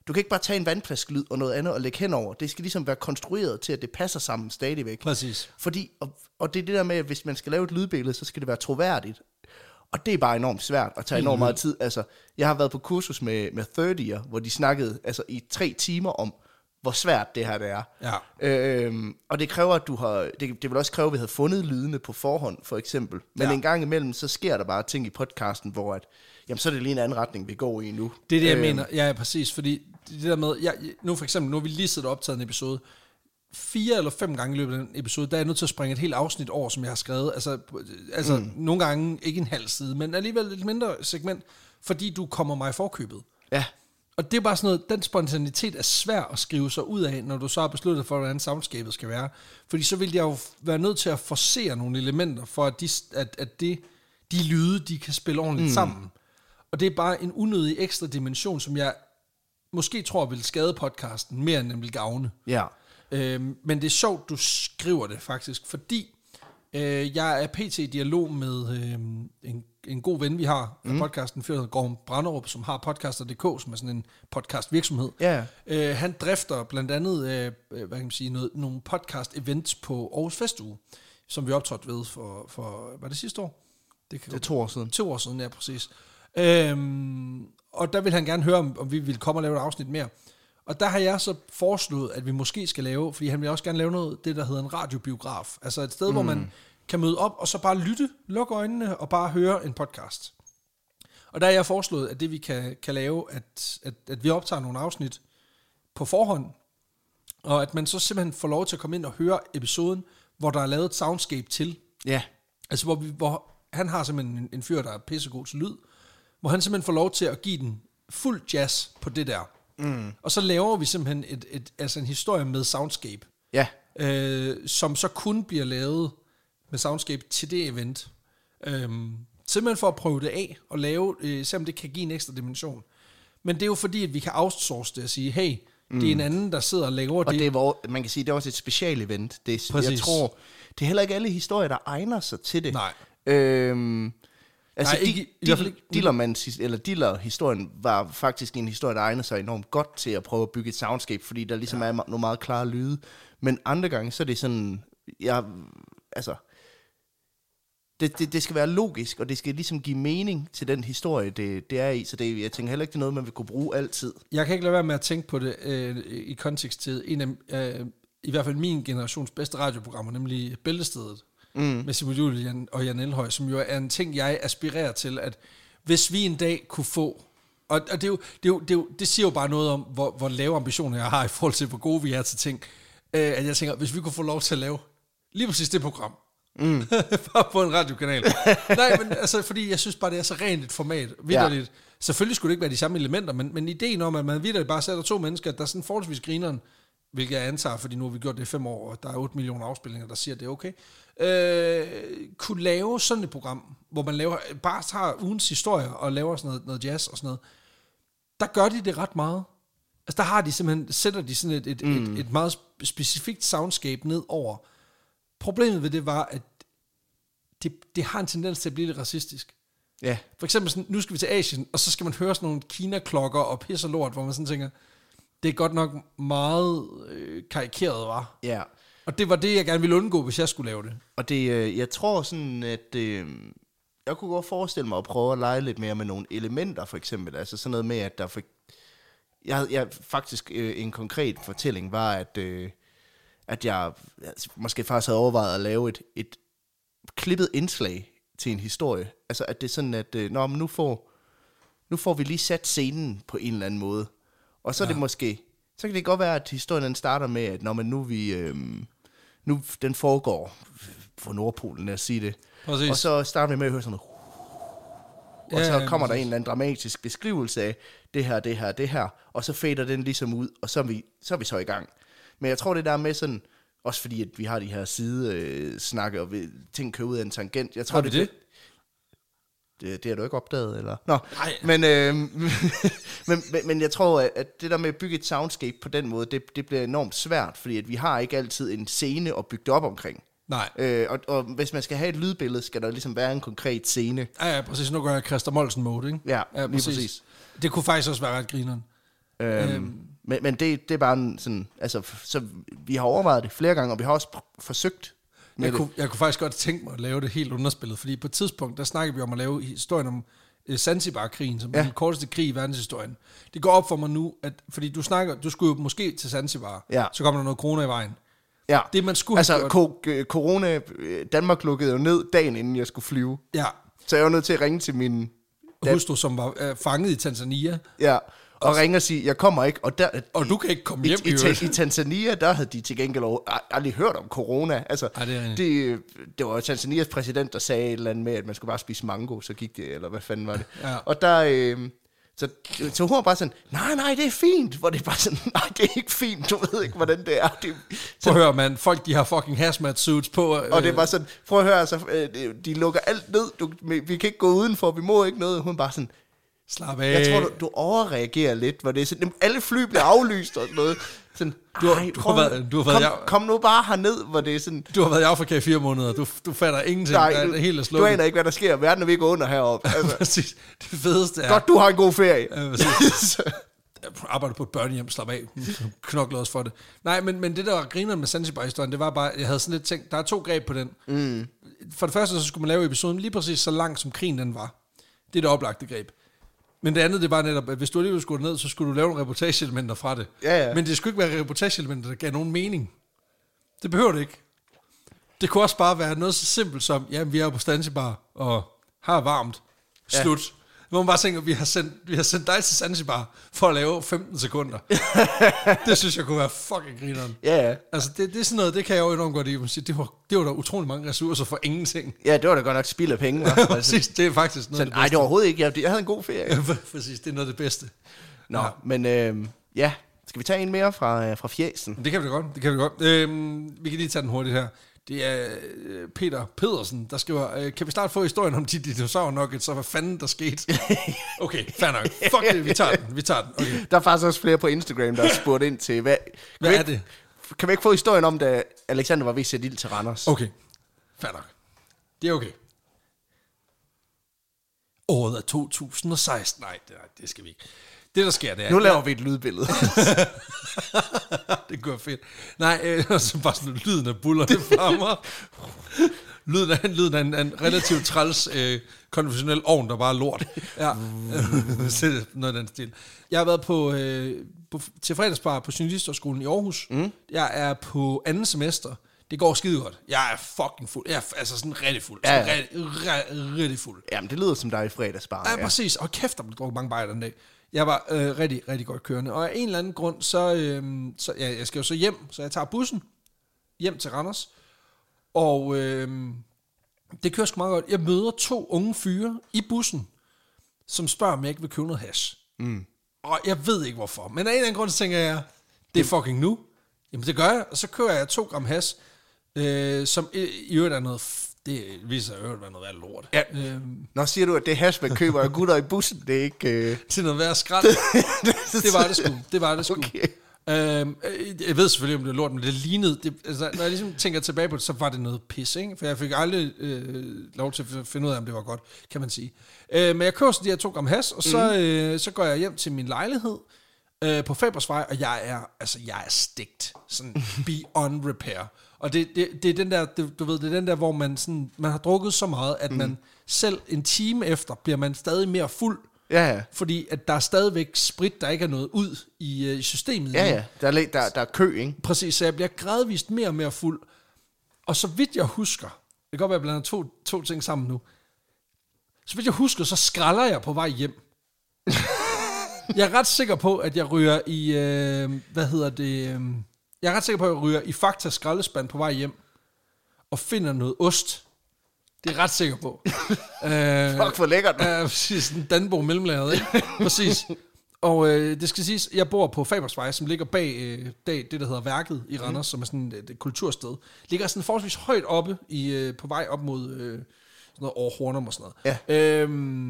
Du kan ikke bare tage en vandflaskelyd og noget andet og lægge henover. Det skal ligesom være konstrueret til, at det passer sammen stadigvæk. Præcis. Fordi, og det er det der med, at hvis man skal lave et lydbillede, så skal det være troværdigt. Og det er bare enormt svært at tage enormt meget tid. Altså, jeg har været på kursus med 30'er, hvor de snakkede altså, i 3 timer om, hvor svært det her det er. Ja. Og det kræver, at du har... Det vil også kræve, at vi havde fundet lydene på forhånd, for eksempel. Men en gang imellem, så sker der bare ting i podcasten, hvor at, jamen, så er det lige en anden retning, vi går i nu. Det er det, jeg mener. Ja, præcis. Fordi det der med... Nu for eksempel, nu har vi lige siddet og optaget en episode. 4 eller 5 gange i løbet af den episode, der er jeg nødt til at springe et helt afsnit over, som jeg har skrevet. Altså nogle gange ikke en halv side, men alligevel et mindre segment, fordi du kommer mig i forkøbet. Ja. Og det er bare sådan noget, den spontanitet er svær at skrive sig ud af, når du så har besluttet for, hvordan soundskabet skal være. Fordi så vil jeg jo være nødt til at forcere nogle elementer, for at de lyde, de kan spille ordentligt sammen. Og det er bare en unødig ekstra dimension, som jeg måske tror vil skade podcasten, mere end den vil gavne. Ja. Men det er sjovt, du skriver det faktisk, fordi jeg er pt. I dialog med en god ven, vi har af podcasten, der hedder Gorm Branderup, som har podcaster.dk, som er sådan en podcastvirksomhed. Yeah. Han drifter blandt andet hvad kan man sige, nogle podcast-events på Aarhus Festuge, som vi optrådte ved for var det sidste år? Det er 2 år siden. 2 år siden, ja, præcis. Og der vil han gerne høre, om vi vil komme og lave et afsnit mere. Og der har jeg så foreslået, at vi måske skal lave, fordi han vil også gerne lave noget, det der hedder en radiobiograf. Altså et sted, hvor man kan møde op, og så bare lytte, lukke øjnene, og bare høre en podcast. Og der har jeg foreslået, at det vi kan lave, at vi optager nogle afsnit på forhånd, og at man så simpelthen får lov til at komme ind og høre episoden, hvor der er lavet et soundscape til. Ja. Yeah. Altså hvor han har simpelthen en fyr, der er pissegod til lyd, hvor han simpelthen får lov til at give den fuld jazz på det der. Og så laver vi simpelthen en historie med soundscape, som så kun bliver lavet med soundscape til det event. Simpelthen for at prøve det af og lave, selvom det kan give en ekstra dimension. Men det er jo fordi, at vi kan outsource det og sige, hey, det er en anden, der sidder og laver det. Og det er, man kan sige, det er også et special event. Jeg tror, det er heller ikke alle historier, der egner sig til det. Nej. Altså, Diller-historien var faktisk en historie, der egner sig enormt godt til at prøve at bygge et soundscape, fordi der ligesom er nogle meget klare lyde. Men andre gange, så er det sådan, det skal være logisk, og det skal ligesom give mening til den historie, det er i. Så jeg tænker heller ikke, det er noget, man vil kunne bruge altid. Jeg kan ikke lade være med at tænke på det i kontekst til en af, i hvert fald min generations bedste radioprogrammer, nemlig Bæltestedet. Med Simon Juhl og Jan Elhøj, som jo er en ting, jeg aspirerer til, at hvis vi en dag kunne få, og det siger jo bare noget om, hvor lave ambitioner jeg har i forhold til, hvor gode vi er til ting, at jeg tænker, hvis vi kunne få lov til at lave lige præcis det program, bare på en radiokanal. Nej, men altså, fordi jeg synes bare, det er så rent et format, vitterligt. Selvfølgelig skulle det ikke være de samme elementer, men ideen om, at man vitterligt bare sætter 2 mennesker, der er sådan forholdsvis grineren, hvilket jeg antager, fordi nu har vi gjort det i 5 år, og der er 8 millioner afspilninger, der siger, at det er okay, kunne lave sådan et program, hvor man bare tager ugens historier og laver sådan noget jazz og sådan noget, der gør de det ret meget. Altså der har de simpelthen, sætter de sådan et meget specifikt soundscape ned over. Problemet ved det var, at det har en tendens til at blive lidt racistisk. Ja. For eksempel sådan, nu skal vi til Asien, og så skal man høre sådan nogle Kina-klokker og pis og lort, hvor man sådan tænker, det er godt nok meget karikeret, var. Ja. Og det var det, jeg gerne ville undgå, hvis jeg skulle lave det. Og det, jeg tror sådan, at jeg kunne godt forestille mig at prøve at lege lidt mere med nogle elementer, for eksempel. Altså sådan noget med, at der jeg faktisk en konkret fortælling var, at jeg måske faktisk havde overvejet at lave et klippet indslag til en historie. Altså at det er sådan, at nu får vi lige sat scenen på en eller anden måde. Og så er det måske, så kan det godt være, at historien den starter med, at nu den foregår for Nordpolen, lad os sige det. Præcis. Og så starter vi med at høre sådan noget. Og så kommer der en eller anden dramatisk beskrivelse af det her, og så fader den ligesom ud, og så er vi så i gang. Men jeg tror, det der med sådan, også fordi at vi har de her sidesnakke, og ting kører ud af en tangent. Jeg tror, det har du ikke opdaget, eller? Nå, men jeg tror, at det der med at bygge et soundscape på den måde, det bliver enormt svært, fordi at vi har ikke altid en scene at bygge det op omkring. Nej. Og hvis man skal have et lydbillede, skal der ligesom være en konkret scene. Ja, præcis. Nu gør jeg Christer Molsen mode, ikke? Ja, lige præcis. Det kunne faktisk også være ret grineren. Men det er bare sådan, altså, så vi har overvejet det flere gange, og vi har også forsøgt. Jeg kunne faktisk godt tænke mig at lave det helt underspillet, fordi på et tidspunkt, der snakkede vi om at lave historien om Zanzibar-krigen, som den korteste krig i verdenshistorien. Det går op for mig nu, at fordi du skulle jo måske til Zanzibar, så kommer der noget corona i vejen. Ja, det man skulle corona, Danmark lukkede jo ned dagen inden jeg skulle flyve. Ja. Så jeg var nødt til at ringe til min hustru, som var fanget i Tanzania. Ja, og ringe og sige, jeg kommer ikke. Og du kan ikke komme hjem i Tanzania, der havde de til gengæld aldrig hørt om corona. Altså, det var jo Tanzanias præsident, der sagde et eller andet med, at man skulle bare spise mango, så gik det, eller hvad fanden var det. Ja. Og der... Så hun var bare sådan, nej, det er fint. Hvor det er bare sådan, nej, det er ikke fint. Du ved ikke, hvordan det er. Prøv at høre, man. Folk, de har fucking hazmat suits på. Og det er bare sådan, prøv at høre, altså, de lukker alt ned. Vi kan ikke gå udenfor, vi må ikke noget. Hun bare sådan, slap af. Jeg tror, du overreagerer lidt, hvor det er sådan, alle fly bliver aflyst og sådan noget. Sådan, kom nu bare herned, hvor det er sådan... Du har været i Afrika i 4 måneder, du fatter ingenting, helt er slukket. Du aner ikke, hvad der sker, verden er ved at gå under heroppe. Altså. Præcis, det fedeste er... Godt, du har en god ferie. Jeg arbejder på et børnehjem, slap af, knokler os for det. Nej, men det der var grineren med Zanzibar-historien, det var bare, jeg havde sådan lidt tænkt, der er 2 greb på den. For det første, så skulle man lave episoden lige præcis så lang, som krigen den var. Det er det oplagte greb. Men det andet, det var netop, at hvis du alligevel skulle ned, så skulle du lave nogle reportageelementer fra det. Ja. Men det skulle ikke være reportageelementer, der gav nogen mening. Det behøver det ikke. Det kunne også bare være noget så simpelt som, jamen vi er på Zanzibar, og har varmt. Slut. Hvor man bare tænker, vi har sendt dig til Zanzibar for at lave 15 sekunder. Det synes jeg kunne være fucking grineren. Ja. Altså det er sådan noget, det kan jeg jo enormt godt lide. Det var der utrolig mange ressourcer for ingenting. Ja, det var da godt nok spild af penge. Præcis, det er faktisk noget af det bedste. Nej, det var overhovedet ikke. Jeg havde en god ferie. Ja, præcis, det er noget af det bedste. Nå, men skal vi tage en mere fra fjæsen? Det kan vi da godt. Vi kan lige tage den hurtigt her. Det er Peter Pedersen, der skriver, kan vi snart få historien om de dinosaur-nuggets, så hvad fanden der skete? Okay, fair nok. Fuck det, vi tager den. Okay. Der er faktisk også flere på Instagram, der har spurgt ind til, hvad er det? Kan vi ikke få historien om, da Alexander var ved at sætte ild til Randers? Okay, fair nok. Det er okay. Året er 2016. Nej, det skal vi ikke. Det, der sker, det er... Nu laver vi et lydbillede. Det går fedt. Nej, så bare sådan lyden af bullerne flammer. Lyden af en relativt træls konventionel ovn, der bare er lort. Ja, noget af den stil. Jeg har været til fredagsbar på Journalisthøjskolen i Aarhus. Jeg er på 2. semester. Det går skide godt. Jeg er fucking fuld. Jeg er altså sådan rigtig fuld. Rigtig fuld. Jamen, det lyder som dig i fredagsbar. Ja, præcis. Og kæft, der blev drukket mange bajer den dag. Jeg var rigtig, rigtig godt kørende. Og af en eller anden grund, så jeg skal jo så hjem. Så jeg tager bussen hjem til Randers. Og det kører sgu meget godt. Jeg møder 2 unge fyre i bussen, som spørger, om jeg ikke vil købe noget hash. Og jeg ved ikke hvorfor. Men af en eller anden grund, så tænker jeg, det er fucking nu. Jamen det gør jeg. Og så kører jeg 2 gram hash, som i øvrigt er noget... Det viser sig at være noget værd lort. Ja. Nå, siger du, at det hash, man køber af gutter i bussen, det er ikke... Til noget værd skrald. Det var det sgu. Okay. Jeg ved selvfølgelig, om det er lort, men det lignede... Altså, når jeg ligesom tænker tilbage på det, så var det noget pis, ikke? For jeg fik aldrig lov til at finde ud af, om det var godt, kan man sige. Men jeg køber så de her 2 gram hash, og så går jeg hjem til min lejlighed på Fabersvej, og jeg er stegt. Sådan beyond repair. Og det er den der, du ved, det er den der, hvor man har drukket så meget, at man selv en time efter, bliver man stadig mere fuld. Ja. Fordi at der er stadigvæk sprit, der ikke er noget ud i systemet. Ja. Der er kø, ikke? Præcis, så jeg bliver gradvist mere og mere fuld. Og så vidt jeg husker, det kan godt være, at jeg blander to ting sammen nu. Så vidt jeg husker, så skralder jeg på vej hjem. Jeg er ret sikker på, at jeg ryger i, jeg er ret sikker på, at jeg ryger i Fakta skraldespand på vej hjem, og finder noget ost. Det er jeg ret sikker på. Fuck, hvor lækkert. Præcis, en Danbo mellemlaget, ikke? Præcis. Og det skal siges, jeg bor på Fabersvej, som ligger bag det, der hedder Værket i Randers, som er sådan et kultursted. Ligger sådan forholdsvis højt oppe, på vej op mod sådan noget over Hornum og sådan noget. Ja.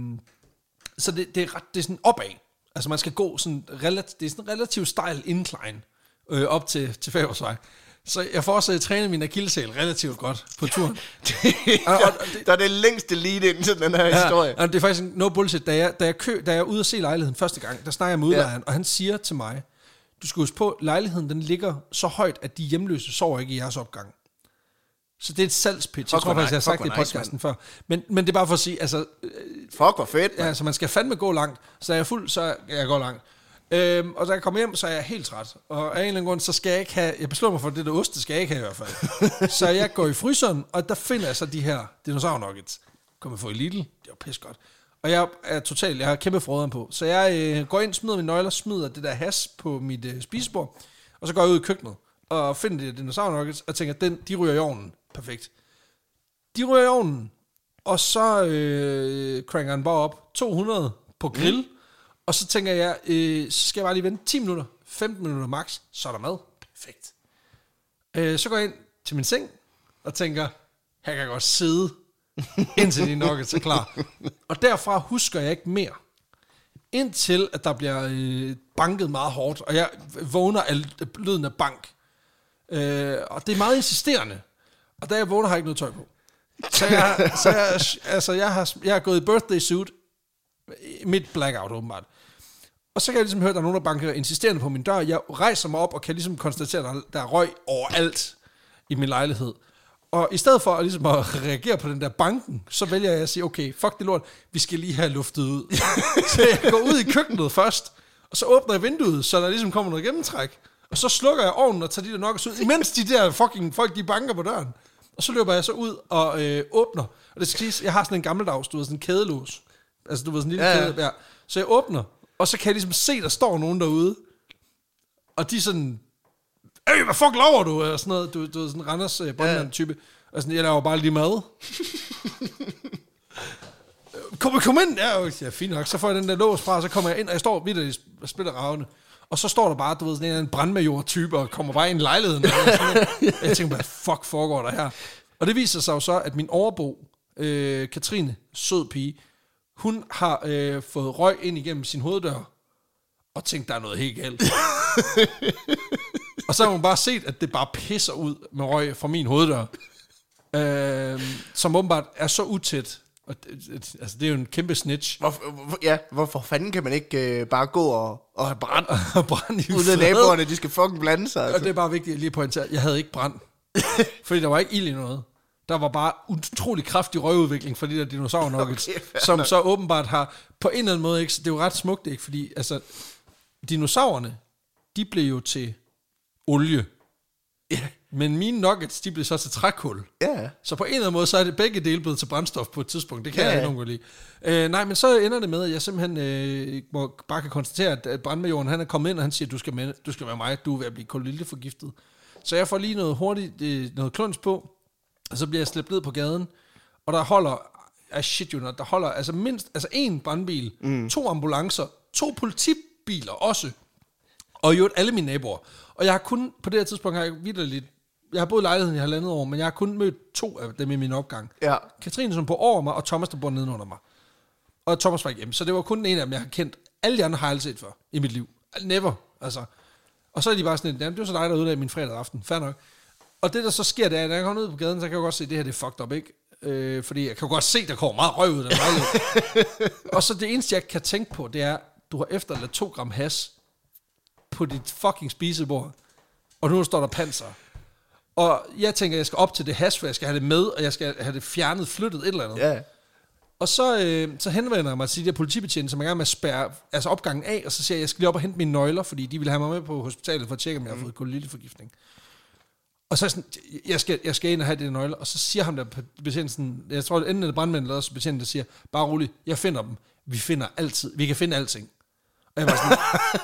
Så det er sådan opad. Altså man skal gå sådan, det er sådan relativt stejl incline op til Fabersvej. Så jeg får også trænet min akilleshæl relativt godt på turen. Der er det længste lead ind til den her historie. Det er faktisk no bullshit. Da jeg er ude at se lejligheden første gang, der snakker jeg med udlejeren, og han siger til mig, du skal huske på, lejligheden den ligger så højt, at de hjemløse sover ikke i jeres opgang. Så det er et salgspitch. Jeg tror faktisk, jeg har sagt det i podcasten før. Men det er bare for at sige, altså... Fuck, hvor fedt, man. Altså, man skal fandme gå langt. Så er jeg fuld, så jeg går langt. Og da jeg kommer hjem, så er jeg helt træt. Og af en eller anden grund, så skal jeg ikke have... Jeg beslutter mig for, det der ost, det skal jeg ikke have i hvert fald. Så jeg går i fryseren, og der finder jeg så de her dinosaur-nuggets. Kommer jeg få i Lidl. Det var pis godt. Og jeg har kæmpe froderen på. Så jeg går ind, smider mine nøgler, smider det der has på mit spisebord. Og så går jeg ud i køkkenet og finder de dinosaur-nuggets, og tænker, de ryger i ovnen. Perfekt. De ryger i ovnen, og så cranker han bare op 200 på grill, og så tænker jeg, så skal jeg bare lige vente 10 minutter, 15 minutter max, så er der mad. Perfekt. Så går jeg ind til min seng, og tænker, her kan jeg godt sidde, indtil de nuggets er klar. Og derfra husker jeg ikke mere, indtil at der bliver banket meget hårdt, og jeg vågner af lyden af bank. Og det er meget insisterende. Og da jeg vågner, har jeg ikke noget tøj på. Så jeg har gået i birthday suit, midt blackout åbenbart. Og så kan jeg ligesom høre, at der er nogen, der banker insisterende på min dør. Jeg rejser mig op og kan ligesom konstatere, at der er røg overalt i min lejlighed. Og i stedet for ligesom at reagere på den der banken, så vælger jeg at sige, okay, fuck det lort, vi skal lige have luftet ud. Så jeg går ud i køkkenet først, og så åbner jeg vinduet, så der ligesom kommer noget gennemtræk. Og så slukker jeg ovnen og tager de der nuggets ud, imens de der fucking folk, de banker på døren. Og så løber jeg så ud og åbner. Og det skal siges, jeg har sådan en gammeldags, du ved, sådan en kædelås. Altså, du ved, sådan en lille kæde der. Så jeg åbner, og så kan jeg ligesom se, der står nogen derude. Og de er sådan, hvad fuck laver du? Og sådan noget, du ved, sådan en Randers brandmand-type. Og sådan, jeg laver bare lige mad. Kom ind. Ja, fint nok. Så får jeg den der lås fra, og så kommer jeg ind, og jeg står vidt og spiller ravne. Og så står der bare, du ved, sådan en brandmajor-type, og kommer bare ind i lejligheden. Jeg tænker, hvad fuck foregår der her? Og det viser sig jo så, at min overbo, Katrine, sød pige, hun har fået røg ind igennem sin hoveddør, og tænkt, der er noget helt galt. Og så har hun bare set, at det bare pisser ud med røg fra min hoveddør, som åbenbart er så utæt. Altså, det er jo en kæmpe snitch. Hvorfor fanden kan man ikke bare gå og have brand? Brand uden af naboerne, de skal fucking blande sig. Altså. Og det er bare vigtigt at lige pointere, jeg havde ikke brand. Fordi der var ikke ild i noget. Der var bare utrolig kraftig røgudvikling for de der dinosaur-nuggets, okay, som så åbenbart har på en eller anden måde, ikke, det er jo ret smukt, ikke, fordi altså, dinosaurerne, de blev jo til olie. Yeah. Men mine nuggets, de blev så til trækul. Yeah. Så på en eller anden måde, så er det begge dele blevet til brændstof på et tidspunkt. Det kan jeg ikke nogen lide. Nej, men så ender det med, at jeg simpelthen bare kan konstatere, at brandmajoren, han er kommet ind, og han siger, du skal være mig, du er ved at blive kulilteforgiftet. Så jeg får lige noget hurtigt, noget kluns på, og så bliver jeg slæbt ned på gaden, og der holder, der holder altså mindst, altså 1 brandbil, 2 ambulancer, 2 politibiler også, og jo alle mine naboer. Og jeg har kun, på det her tidspunkt har jeg har boet i lejligheden i 1,5 år, men jeg har kun mødt 2 af dem i min opgang. Ja. Katrine, som bor over mig, og Thomas, der bor nedenunder mig. Og Thomas var ikke hjemme, så det var kun en af dem, jeg har kendt. Alle de andre har jeg aldrig set før i mit liv. Never, altså. Og så er de bare sådan, det var så dig, der ødelagde min fredag aften. Fair nok. Og det, der så sker, det er, at når jeg kommer ud på gaden, så kan jeg godt se, at det her det er fucked up, ikke? Fordi jeg kan godt se, der kommer meget røg ud af den lejlighed. Og så det eneste, jeg kan tænke på, det er, du har efterladt 2 gram hash på dit fucking spisebord, og nu står der panser. Og jeg tænker, jeg skal op til det hash, for jeg skal have det med, og jeg skal have det fjernet, flyttet, et eller andet. Yeah. Og så henvender jeg mig til de der politibetjente, som er i gang med at spærre opgangen af, og så siger jeg skal lige op og hente mine nøgler, fordi de vil have mig med på hospitalet for at tjekke, om jeg har fået kulilteforgiftning. Og så er sådan, jeg skal ind og have de nøgler, og så siger ham der betjenten sådan, jeg tror, enten er det brandmænd, eller også betjenten, der siger, bare roligt, jeg finder dem. Vi kan finde alting. Og jeg var sådan,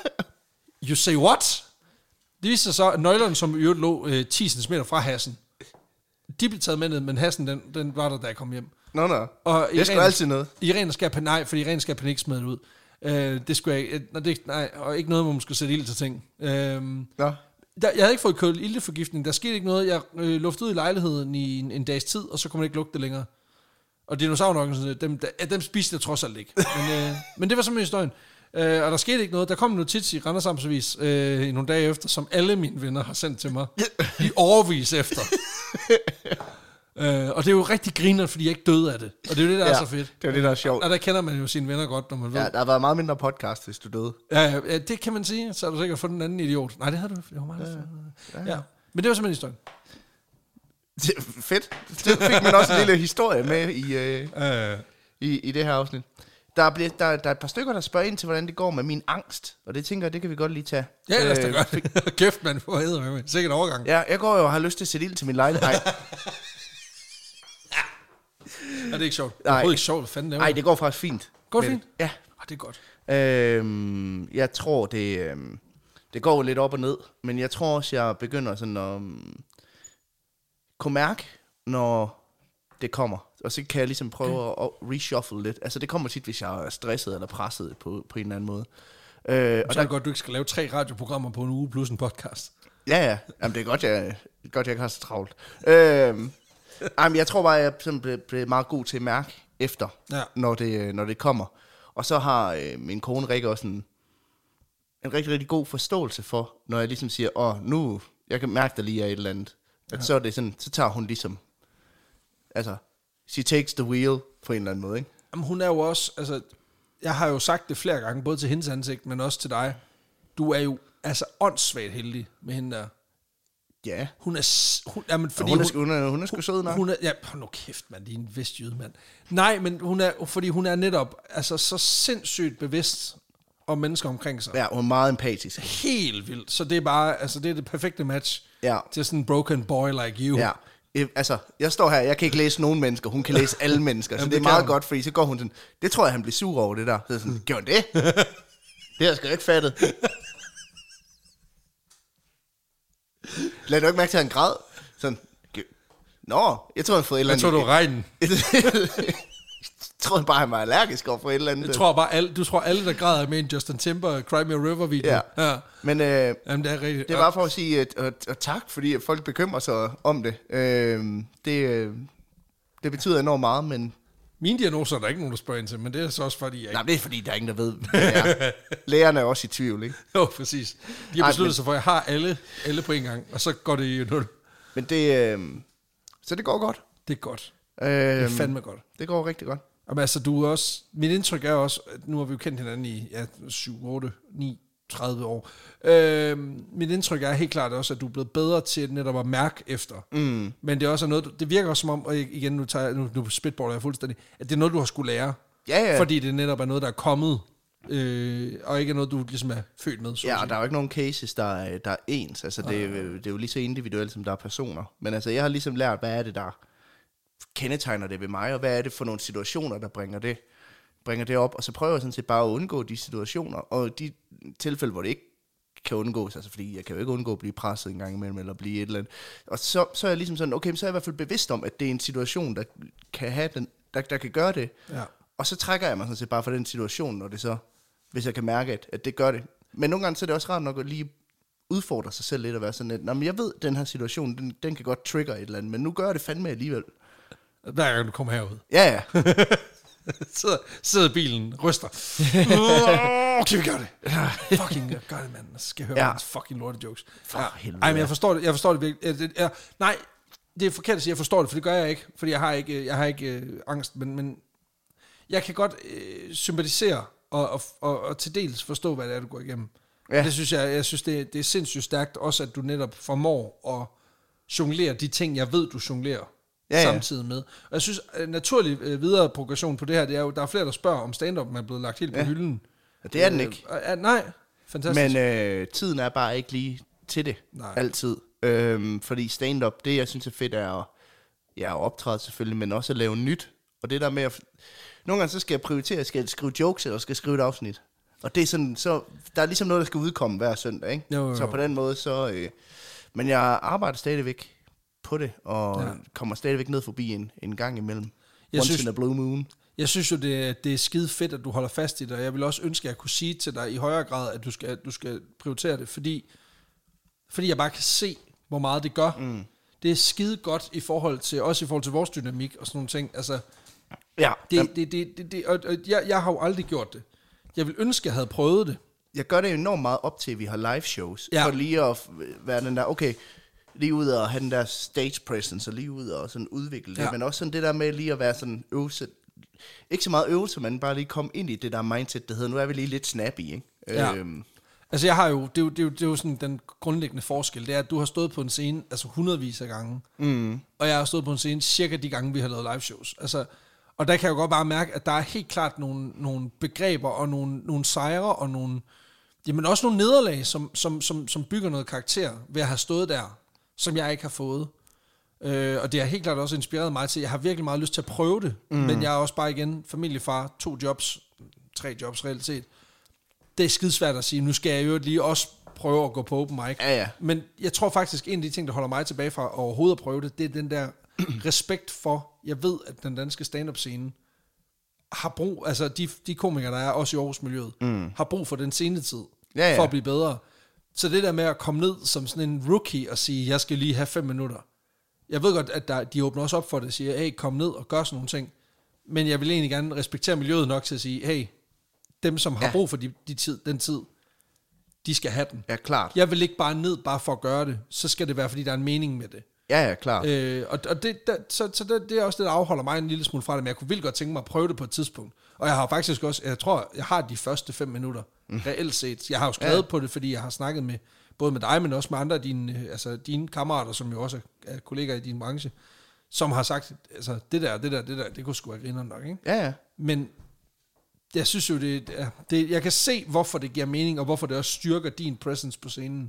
you say what? Det viser sig så, at nøglerne, som i øvrigt lå 10 cm fra hassen, de blev taget med ned, men hassen, den var der, da jeg kom hjem. Nå. Og det skal altid noget. Irene skal panik smide det ud. Det skulle jeg ikke, nej, og ikke noget, hvor man skulle sætte ild til ting. Jeg havde ikke fået ilteforgiftning, der skete ikke noget. Jeg luftede ud i lejligheden i en dags tid, og så kunne man ikke lugte det længere. Og dinosaurnuggets, dem spiste jeg trods alt ikke. Men det var simpelthen historien. Og der skete ikke noget. Der kom en notits i Randers Amtsavis i nogle dage efter, som alle mine venner har sendt til mig i årevis efter. Og det er jo rigtig griner, fordi jeg ikke døde af det. Og det er jo det, der er så fedt. Det er det, der er sjovt. Og der kender man jo sine venner godt, når man ved. Ja, der har været meget mindre podcast, hvis du døde. Ja, det kan man sige. Så har du sikkert fået den anden idiot. Nej, det havde du. Det var meget ja. Men det var simpelthen historien. Fedt. Det fik man også en lille historie med i det her afsnit. Der er et par stykker, der spørger ind til, hvordan det går med min angst. Og det tænker jeg, det kan vi godt lige tage. Ja, lad os da gøre det. Kæft, man. Hvor hedder man? Sikkert overgang. Ja, jeg går jo og har lyst til at sætte ild til min lejlighed. Er det ikke sjovt? Det er ikke sjovt. Hvad fanden det er? Nej, det går faktisk fint. Går det fint? Ja. Det er godt. Jeg tror, det går lidt op og ned. Men jeg tror også, jeg begynder sådan at kunne mærke, når det kommer. Og så kan jeg ligesom prøve at reshuffle lidt. Altså det kommer tit, hvis jeg er stresset eller presset på en eller anden måde. Så er det godt, du ikke skal lave 3 radioprogrammer på en uge plus en podcast. Ja. Jamen det er godt, jeg ikke har så travlt. Jamen, jeg tror bare, jeg bliver meget god til at mærke efter, når det kommer. Og så har min kone Rikke også en rigtig, rigtig god forståelse for, når jeg ligesom siger, nu, jeg kan mærke, der lige er et eller andet. At så er det sådan, så tager hun ligesom, altså, she takes the wheel på en eller anden måde, ikke? Jamen, hun er jo også, altså, jeg har jo sagt det flere gange, både til hendes ansigt, men også til dig. Du er jo, altså, åndssvagt heldig med hende der. Ja. Hun er sgu sød nok. Ja, nu kæft, mand, det er en vestjyde, mand. Nej, men fordi hun er netop, altså, så sindssygt bevidst om mennesker omkring sig. Ja, hun er meget empatisk. Helt vildt. Så det er bare, altså, det er det perfekte match til sådan en broken boy like you. Ja. Altså, jeg står her, jeg kan ikke læse nogen mennesker, hun kan læse alle mennesker, så det er meget godt, fordi så går hun sådan, det tror jeg, han bliver sur over det der. Så sådan, gjorde det? Det har jeg sgu ikke fattet. Lad du ikke mærke til, at han græd? Sådan, jeg tror, han fået et eller andet. Jeg tror, du regnen. Jeg tror bare, han var allergisk over for et eller andet. Jeg tror bare, du tror alle, der græder, er med en Justin Timber Cry Me a River video. Ja. Men jamen, det er rigtigt. Det var for at sige og tak, fordi folk bekymrer sig om det. Det betyder enormt meget, men... Mine diagnoser er der ikke nogen, der spørger ind til, men det er så også fordi, jeg ikke... Nej, det er fordi, der er ingen, der ved, hvad det er. Lægerne er også i tvivl, ikke? Jo, præcis. De har besluttet sig for, at jeg har alle på en gang, og så går det i 0. Men det... så det går godt. Det er godt. Det er fandme godt. Det går rigtig godt. Men altså, du er også... Mit indtryk er også, at nu har vi jo kendt hinanden i 7, 8, 9, 30 år. Mit indtryk er helt klart også, at du er blevet bedre til netop at mærke efter. Men det er også noget, det virker også som om, og igen, nu spitballer jeg fuldstændig, at det er noget, du har skulle lære. Ja. Fordi det netop er noget, der er kommet, og ikke er noget, du ligesom er født med. Ja, og der er jo ikke nogen cases, der er ens. Altså, det er jo lige så individuelt, som der er personer. Men altså, jeg har ligesom lært, hvad er det, der kendetegner det ved mig, og hvad er det for nogle situationer, der bringer det op, og så prøver jeg sådan set bare at undgå de situationer, og de tilfælde, hvor det ikke kan undgås, altså fordi jeg kan jo ikke undgå at blive presset en gang imellem, eller blive et eller andet, og så er jeg ligesom sådan, okay, så er jeg i hvert fald bevidst om, at det er en situation, der kan have den, der kan gøre det, og så trækker jeg mig sådan set bare fra den situation, når det så, hvis jeg kan mærke, at det gør det. Men nogle gange så er det også rart nok at lige udfordre sig selv lidt, og være sådan lidt, men jeg ved, at den her situation, den kan godt trigger et eller andet, men nu gør jeg det fandme alligevel. Hver gang du kommer herud. Ja. sidder i bilen, ryster. Okay, vi gør det. Fucking gør det, mand. Så skal jeg høre hans fucking lorte jokes. Ej, men jeg forstår det virkelig. Nej, det er forkert at sige, jeg forstår det, for det gør jeg ikke. Fordi jeg har ikke angst, men jeg kan godt sympatisere og til dels forstå, hvad det er, du går igennem. Ja. Det synes jeg synes, det er sindssygt stærkt, også at du netop formår at jonglere de ting, jeg ved, du jonglerer. Samtidig med. Og jeg synes, naturlig videre progression på det her, det er jo, der er flere, der spørger, om stand-up er blevet lagt helt på hylden. Ja, det er den ikke. Nej, fantastisk. Men tiden er bare ikke lige til det. Nej. Altid. Fordi stand-up, det jeg synes er fedt, er at optræde selvfølgelig, men også at lave nyt. Og det der med at... Nogle gange så skal jeg prioritere, skal jeg skrive jokes, eller skal jeg skrive et afsnit. Og det er sådan, så der er ligesom noget, der skal udkomme hver søndag, ikke? Jo. Så på den måde, så... men jeg arbejder stadigvæk på det, og kommer stadigvæk ned forbi en gang imellem. Once in a blue moon. Jeg synes jo, det er skide fedt, at du holder fast i det, og jeg vil også ønske, at jeg kunne sige til dig i højere grad, at du skal prioritere det, fordi jeg bare kan se, hvor meget det gør. Det er skide godt i forhold til vores dynamik og sådan nogle ting. Altså, jeg har jo aldrig gjort det. Jeg vil ønske, jeg havde prøvet det. Jeg gør det enormt meget op til, at vi har live shows. For lige at være den der, okay, lige ud og have den der stage presence, og lige ud og sådan udvikle det. Men også sådan det der med lige at være sådan øvelse. Ikke så meget øvelse, men bare lige komme ind i det der mindset, der hedder, nu er vi lige lidt snappy, ikke? Ja. Altså jeg har jo, det er jo sådan den grundlæggende forskel, det er, at du har stået på en scene, altså hundredvis af gange, og jeg har stået på en scene cirka de gange, vi har lavet live shows. Altså, og der kan jeg jo godt bare mærke, at der er helt klart nogle begreber, og nogle sejre, og jamen også nogle nederlag, som bygger noget karakter, ved at have stået der, som jeg ikke har fået. Og det har helt klart også inspireret mig til, jeg har virkelig meget lyst til at prøve det, men jeg er også bare igen familiefar, 2 jobs, 3 jobs reelt set. Det er skidesvært at sige, nu skal jeg jo lige også prøve at gå på open mic. Ja. Men jeg tror faktisk, en af de ting, der holder mig tilbage fra overhovedet at prøve det, det er den der respekt for, jeg ved, at den danske stand-up-scene har brug, altså de komikere, der er også i Aarhus-miljøet, har brug for den scenetid, for at blive bedre. Så det der med at komme ned som sådan en rookie og sige, jeg skal lige have 5 minutter. Jeg ved godt, at de åbner også op for det og siger, hey, kom ned og gør sådan nogle ting. Men jeg vil egentlig gerne respektere miljøet nok til at sige, hey, dem, som har brug for den tid, de skal have den. Ja, klart. Jeg vil ikke bare ned bare for at gøre det. Så skal det være, fordi der er en mening med det. Ja, klart. Og det er også det, der afholder mig en lille smule fra det, men jeg kunne vildt godt tænke mig at prøve det på et tidspunkt. Og jeg har faktisk også, jeg tror, jeg har de første 5 minutter, reelt set. Jeg har jo skrevet på det, fordi jeg har snakket med, både med dig, men også med andre af dine kammerater, som jo også er kollegaer i din branche, som har sagt, altså det der, det kunne sgu være grineren nok, ikke? Ja. Så jeg synes jo, jeg kan se, hvorfor det giver mening, og hvorfor det også styrker din presence på scenen.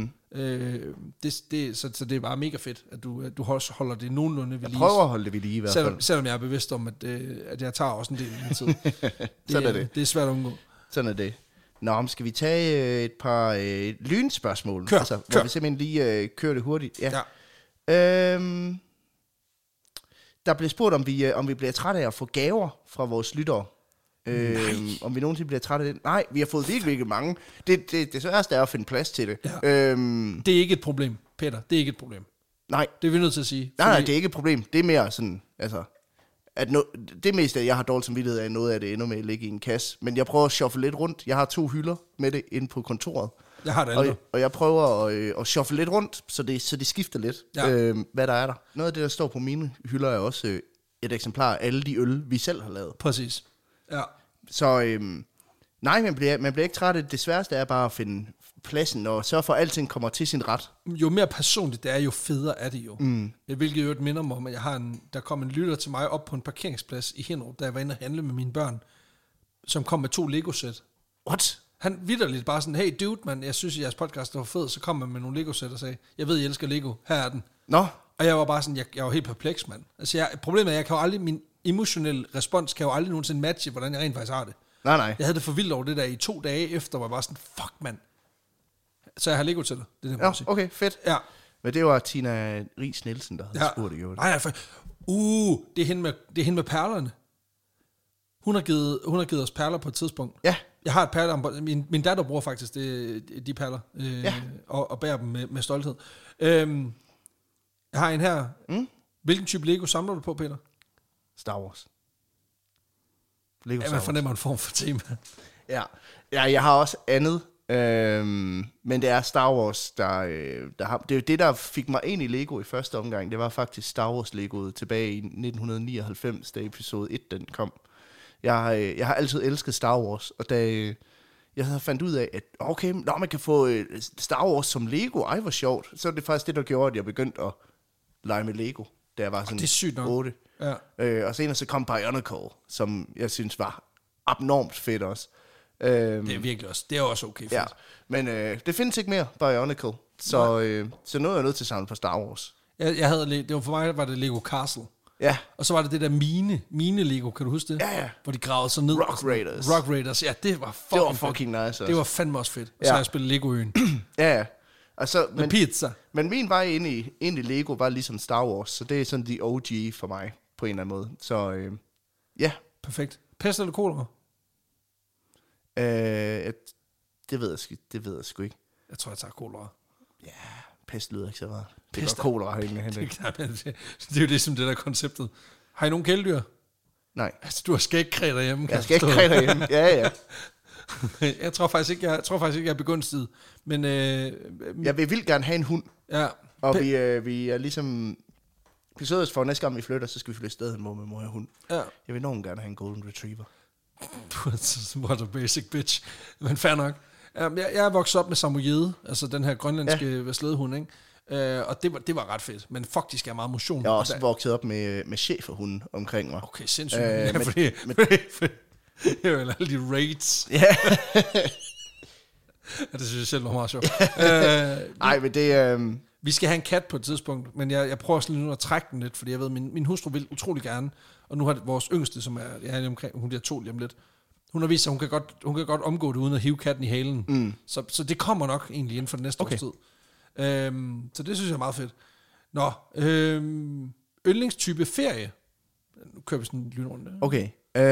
Så det er bare mega fedt, at du holder det nogenlunde ved lige. Jeg prøver at holde det ved lige i hvert fald. Selvom jeg er bevidst om, at jeg tager også en del af min tid. Sådan er det. Det er svært at undgå. Sådan er det. Nå, skal vi tage et par lynspørgsmål? Kør. Hvor vi simpelthen lige kører det hurtigt. Ja. Der blev spurgt, om vi bliver trætte af at få gaver fra vores lyttere. Om vi nogensinde bliver trætte af det. Nej, vi har fået virkelig mange. Det sværeste er at finde plads til det. Ja. Det er ikke et problem, Peter. Det er ikke et problem. Nej. Det er vi nødt til at sige. Nej, det er ikke et problem. Det er mere sådan, altså, at det meste af, jeg har dårligt samvittighed af, noget af det ender med at ligge i en kasse. Men jeg prøver at shuffle lidt rundt. Jeg har 2 hylder med det inde på kontoret. Jeg har det andet. Og jeg prøver at shuffle lidt rundt, så det skifter lidt, hvad der er der. Noget af det, der står på mine hylder, er også et eksemplar af alle de øl, vi selv har lavet. Præcis. Ja. Så nej, man bliver ikke træt af det. Det sværeste er bare at finde pladsen og sørge for, at alting kommer til sin ret. Jo mere personligt det er, jo federe er det jo. Hvilket jo minder mig om, at der kom en lytter til mig op på en parkeringsplads i Hinderup, da jeg var inde og handle med mine børn, som kom med 2 Lego-sæt. What? Han vitterligt bare sådan, hey dude, man, jeg synes, at jeres podcast var fed, så kom man med nogle Lego-sæt og sagde, jeg ved, I elsker Lego, her er den. Nå. Og jeg var bare sådan, jeg var helt perpleks, mand. Altså, problemet er, jeg kan jo aldrig, min emotionelle respons kan jo aldrig nogensinde matche, hvordan jeg rent faktisk har det. Nej. Jeg havde det for vildt over det der i 2 dage efter, hvor jeg var sådan, fuck mand. Så jeg har Lego til dig. Det er det, ja, okay, fedt. Ja. Men det var Tina Ries Nielsen, der havde spurgt det jo. Nej, det er hende med perlerne. Hun har givet os perler på et tidspunkt. Ja. Jeg har et perler, min datter bruger faktisk de perler, og bærer dem med stolthed. Jeg har en her. Hvilken type Lego samler du på, Peter? Star Wars. Lego Star Wars. Man fornemmer en form for tema. Ja, jeg har også andet, men det er Star Wars, der har... Det er jo det, der fik mig ind i Lego i første omgang. Det var faktisk Star Wars Legoet tilbage i 1999, da episode 1 den kom. Jeg har altid elsket Star Wars, og da jeg havde fandt ud af, at okay, når man kan få Star Wars som Lego, ej hvor sjovt, så er det faktisk det, der gjorde, at jeg begyndte at lege med Lego, da jeg var sådan det er sygt nok. 8. Ja. Og senere så kom Bionicle, som jeg synes var abnormt fedt også. Det er virkelig også, det er også okay fedt. Ja, men det findes ikke mere, Bionicle, så nu er jeg nødt til at samle på Star Wars. Det var for mig, var det Lego Castle. Ja. Og så var det der mine Lego, kan du huske det? Ja. Hvor de gravede sig ned. Rock Raiders, ja, det var fucking nice også. Det var fandme også fedt. Og så har jeg spillet Lego-øen. Ja. Altså, med pizza. Men min vej ind i Lego var ligesom Star Wars, så det er sådan de OG for mig, på en eller anden måde. Så ja. Perfekt. Pest eller kolera? Det ved jeg sgu ikke. Jeg tror, jeg tager kolera. Ja, pest lyder ikke så rart. Det er kolera herinde. Det er jo ligesom det der konceptet. Har I nogen kæledyr? Nej. Altså, du har skægkræ derhjemme. Jeg har skægkræ derhjemme, ja. Jeg tror faktisk ikke, jeg er begunstiget. Men, jeg vil vildt gerne have en hund. Ja. Og vi er ligesom... Vi søger os for, næste gang vi flytter, så skal vi flytte et sted hen, hvor man må have hund. Ja. Jeg vil nogen gerne have en golden retriever. What a basic bitch. Men fair nok. Jeg er vokset op med samoyede, altså den her grønlandske slædehund, ikke? Og det var ret fedt. Men faktisk er meget motion. Jeg har også vokset op med cheferhunden omkring mig. Okay, sindssygt. Fordi det er jo alle de raids. Ja. Det synes jeg selv var meget sjovt. Nej, men det... Vi skal have en kat på et tidspunkt, men jeg prøver også lige nu at trække den lidt, fordi jeg ved, min hustru vil utrolig gerne, og nu har vores yngste, som er omkring, hun bliver 2 lige om lidt, hun har vist sig, hun kan godt omgå det, uden at hive katten i halen. Så det kommer nok egentlig inden for den næste års tid. Så det synes jeg er meget fedt. Nå, yndlingstype ferie. Nu kører vi sådan en lynrunde. Okay.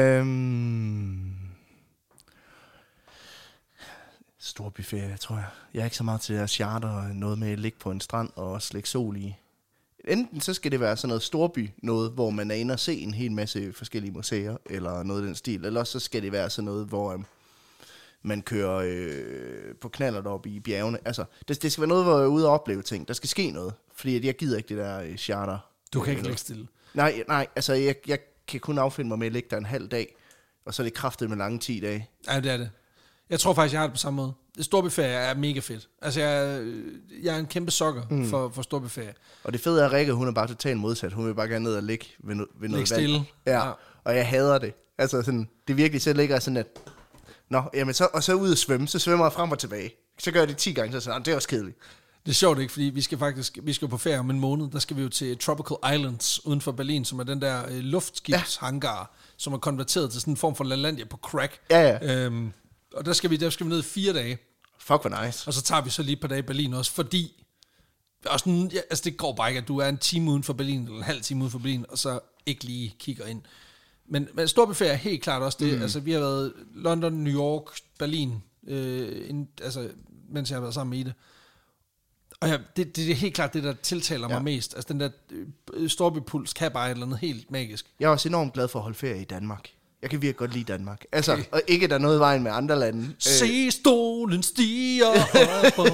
Storbyferie, tror jeg. Jeg er ikke så meget til at charter noget med at ligge på en strand og slække sol i. Enten så skal det være sådan noget storby, noget hvor man er inde og se en hel masse forskellige museer, eller noget af den stil. Eller så skal det være sådan noget, hvor man kører på knaller deroppe i bjergene. Altså, det skal være noget, hvor jeg er ude og opleve ting. Der skal ske noget, fordi jeg gider ikke det der charter. Du kan ikke ligge stille. Nej, altså jeg kan kun affinde mig med at ligge der en halv dag, og så er det kraftigt med lange 10 dage. Ja, det er det. Jeg tror faktisk, jeg har det på samme måde. Storbyferie er mega fedt. Altså, jeg er en kæmpe sokker for storbyferie. Og det fede er, at Rikke, hun er bare totalt modsat. Hun vil bare gerne ned og ligge ved noget vand. Stille. Ja, og jeg hader det. Altså, sådan, det virkelig så ligger sådan, at... Nå, jamen så, og så ud og svømme, så svømmer jeg frem og tilbage. Så gør jeg det 10 gange, så sådan, det er også kedeligt. Det er sjovt, ikke? Fordi vi skal på ferie om en måned. Der skal vi jo til Tropical Islands uden for Berlin, som er den der luftskibshangar, som er konverteret til sådan en form for LaLandia på crack. Ja. Og der skal vi ned i 4 dage. Fuck, hvor nice. Og så tager vi så lige et par dage i Berlin også, fordi... Også altså det går bare ikke, at du er en time uden for Berlin, eller en halv time uden for Berlin, og så ikke lige kigger ind. Men storbyferie er helt klart også det. Altså, vi har været London, New York, Berlin, mens jeg har været sammen med Ida. Og det er helt klart det, der tiltaler mig mest. Altså, den der storbypuls kan bare et eller andet helt magisk. Jeg er også enormt glad for at holde ferie i Danmark. Jeg kan virkelig godt lide Danmark. Altså, okay. Og ikke der er noget i vejen med andre lande. Se stolen stiger op.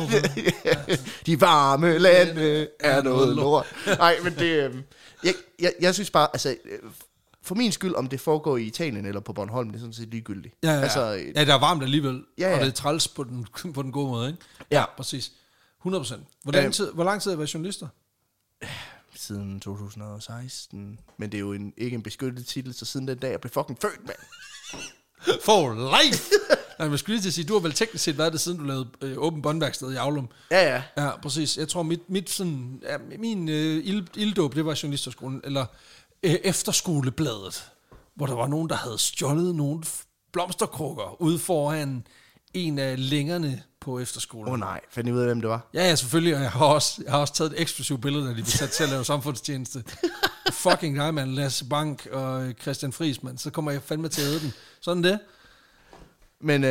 De varme lande er noget lort. Nej, men det... Jeg synes bare, altså... For min skyld, om det foregår i Italien eller på Bornholm, det er sådan set ligegyldigt. Ja, altså, det er varmt alligevel, og det er træls på den gode måde, ikke? Ja, præcis. 100%. Hvor lang tid har I været journalister? Siden 2016. Men det er jo ikke en beskyttet titel, så siden den dag, jeg blev fucking født, mand. For life! Nej, men jeg skulle lige til at sige, du har vel teknisk set været det, siden du lavede åben båndværksted i Aulum. Ja. Ja, præcis. Jeg tror, min ilddåb, det var journalisterskolen, eller efterskolebladet, hvor der var nogen, der havde stjålet nogle blomsterkrukker ude foran en af længerne på efterskolen. Nej, fandt I ud af, hvem det var? Ja, selvfølgelig, og jeg har også taget et eksklusivt billede, da de blev sat til at lave samfundstjeneste. Fucking nej, man. Lasse Bank og Christian Friis, man. Så kommer jeg fandme til at æde den. Sådan det. Men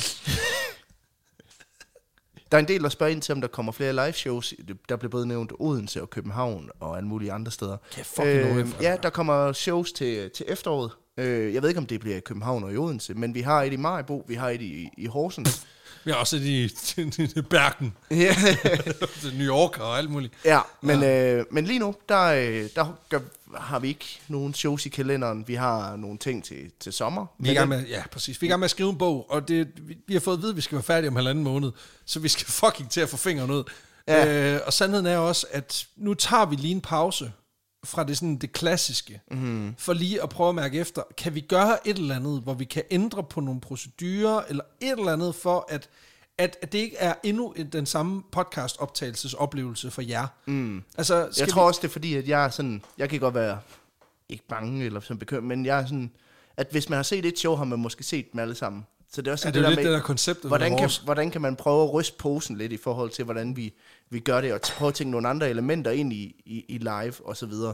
der er en del, der spørger ind til, om der kommer flere live shows. Der bliver både nævnt Odense og København og alle mulige andre steder. Ja, der kommer shows til efteråret. Jeg ved ikke, om det bliver i København og i Odense, men vi har et i Maribo, vi har et i Horsens. Vi har også et i Bergen. Ja. New York og alt muligt. Ja, men lige nu, der har vi ikke nogen shows i kalenderen. Vi har nogle ting til sommer. Vi er i gang med at skrive en bog, og vi har fået at vide, at vi skal være færdige om 1,5 måned, så vi skal fucking til at få fingeren ud. Ja. Og sandheden er også, at nu tager vi lige en pause fra det klassiske, for lige at prøve at mærke efter, kan vi gøre et eller andet, hvor vi kan ændre på nogle procedurer, eller et eller andet for, at det ikke er endnu den samme podcast-optagelsesoplevelse for jer. Altså, jeg tror også, det er fordi, at jeg er sådan, jeg kan godt være ikke bange eller sådan bekymret, men jeg er sådan, at hvis man har set et show, har man måske set dem alle sammen. Så det er også det er lidt det der koncept. Hvordan kan man prøve at ryste posen lidt i forhold til, hvordan vi gør det, og prøve at tænke nogle andre elementer ind i live og så videre.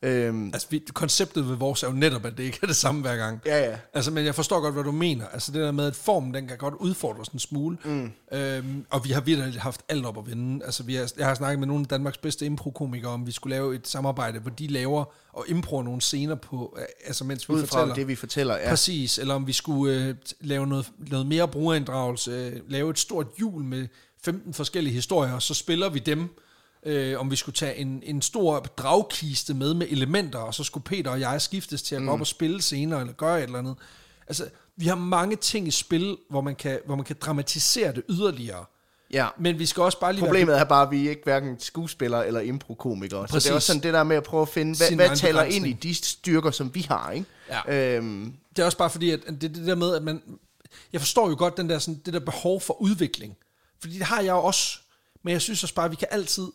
Altså, konceptet ved vores er jo netop, at det ikke er det samme hver gang. Ja. Altså, men jeg forstår godt, hvad du mener. Altså, det der med, at formen, den kan godt udfordres en smule. Og vi har virkelig haft alt op at vinde. Altså, jeg har snakket med nogle af Danmarks bedste impro-komikere, om vi skulle lave et samarbejde, hvor de laver og improer nogle scener på, altså mens vi fortæller. Ud fra det, vi fortæller, ja. Præcis, eller om vi skulle lave noget mere brugerinddragelse, lave et stort hjul med 15 forskellige historier, og så spiller vi dem. Om vi skulle tage en stor dragkiste med elementer, og så skulle Peter og jeg skiftes til at gå op og spille senere, eller gøre et eller andet. Altså, vi har mange ting i spil, hvor man kan dramatisere det yderligere. Ja. Men vi skal også bare lige... Problemet er bare, at vi er ikke hverken skuespillere eller improkomikere. Så det er også sådan det der med at prøve at finde, hvad taler ind i de styrker, som vi har, ikke? Ja. Det er også bare fordi, at det der med, at man... Jeg forstår jo godt det der behov for udvikling. Fordi det har jeg jo også. Men jeg synes også bare, at vi kan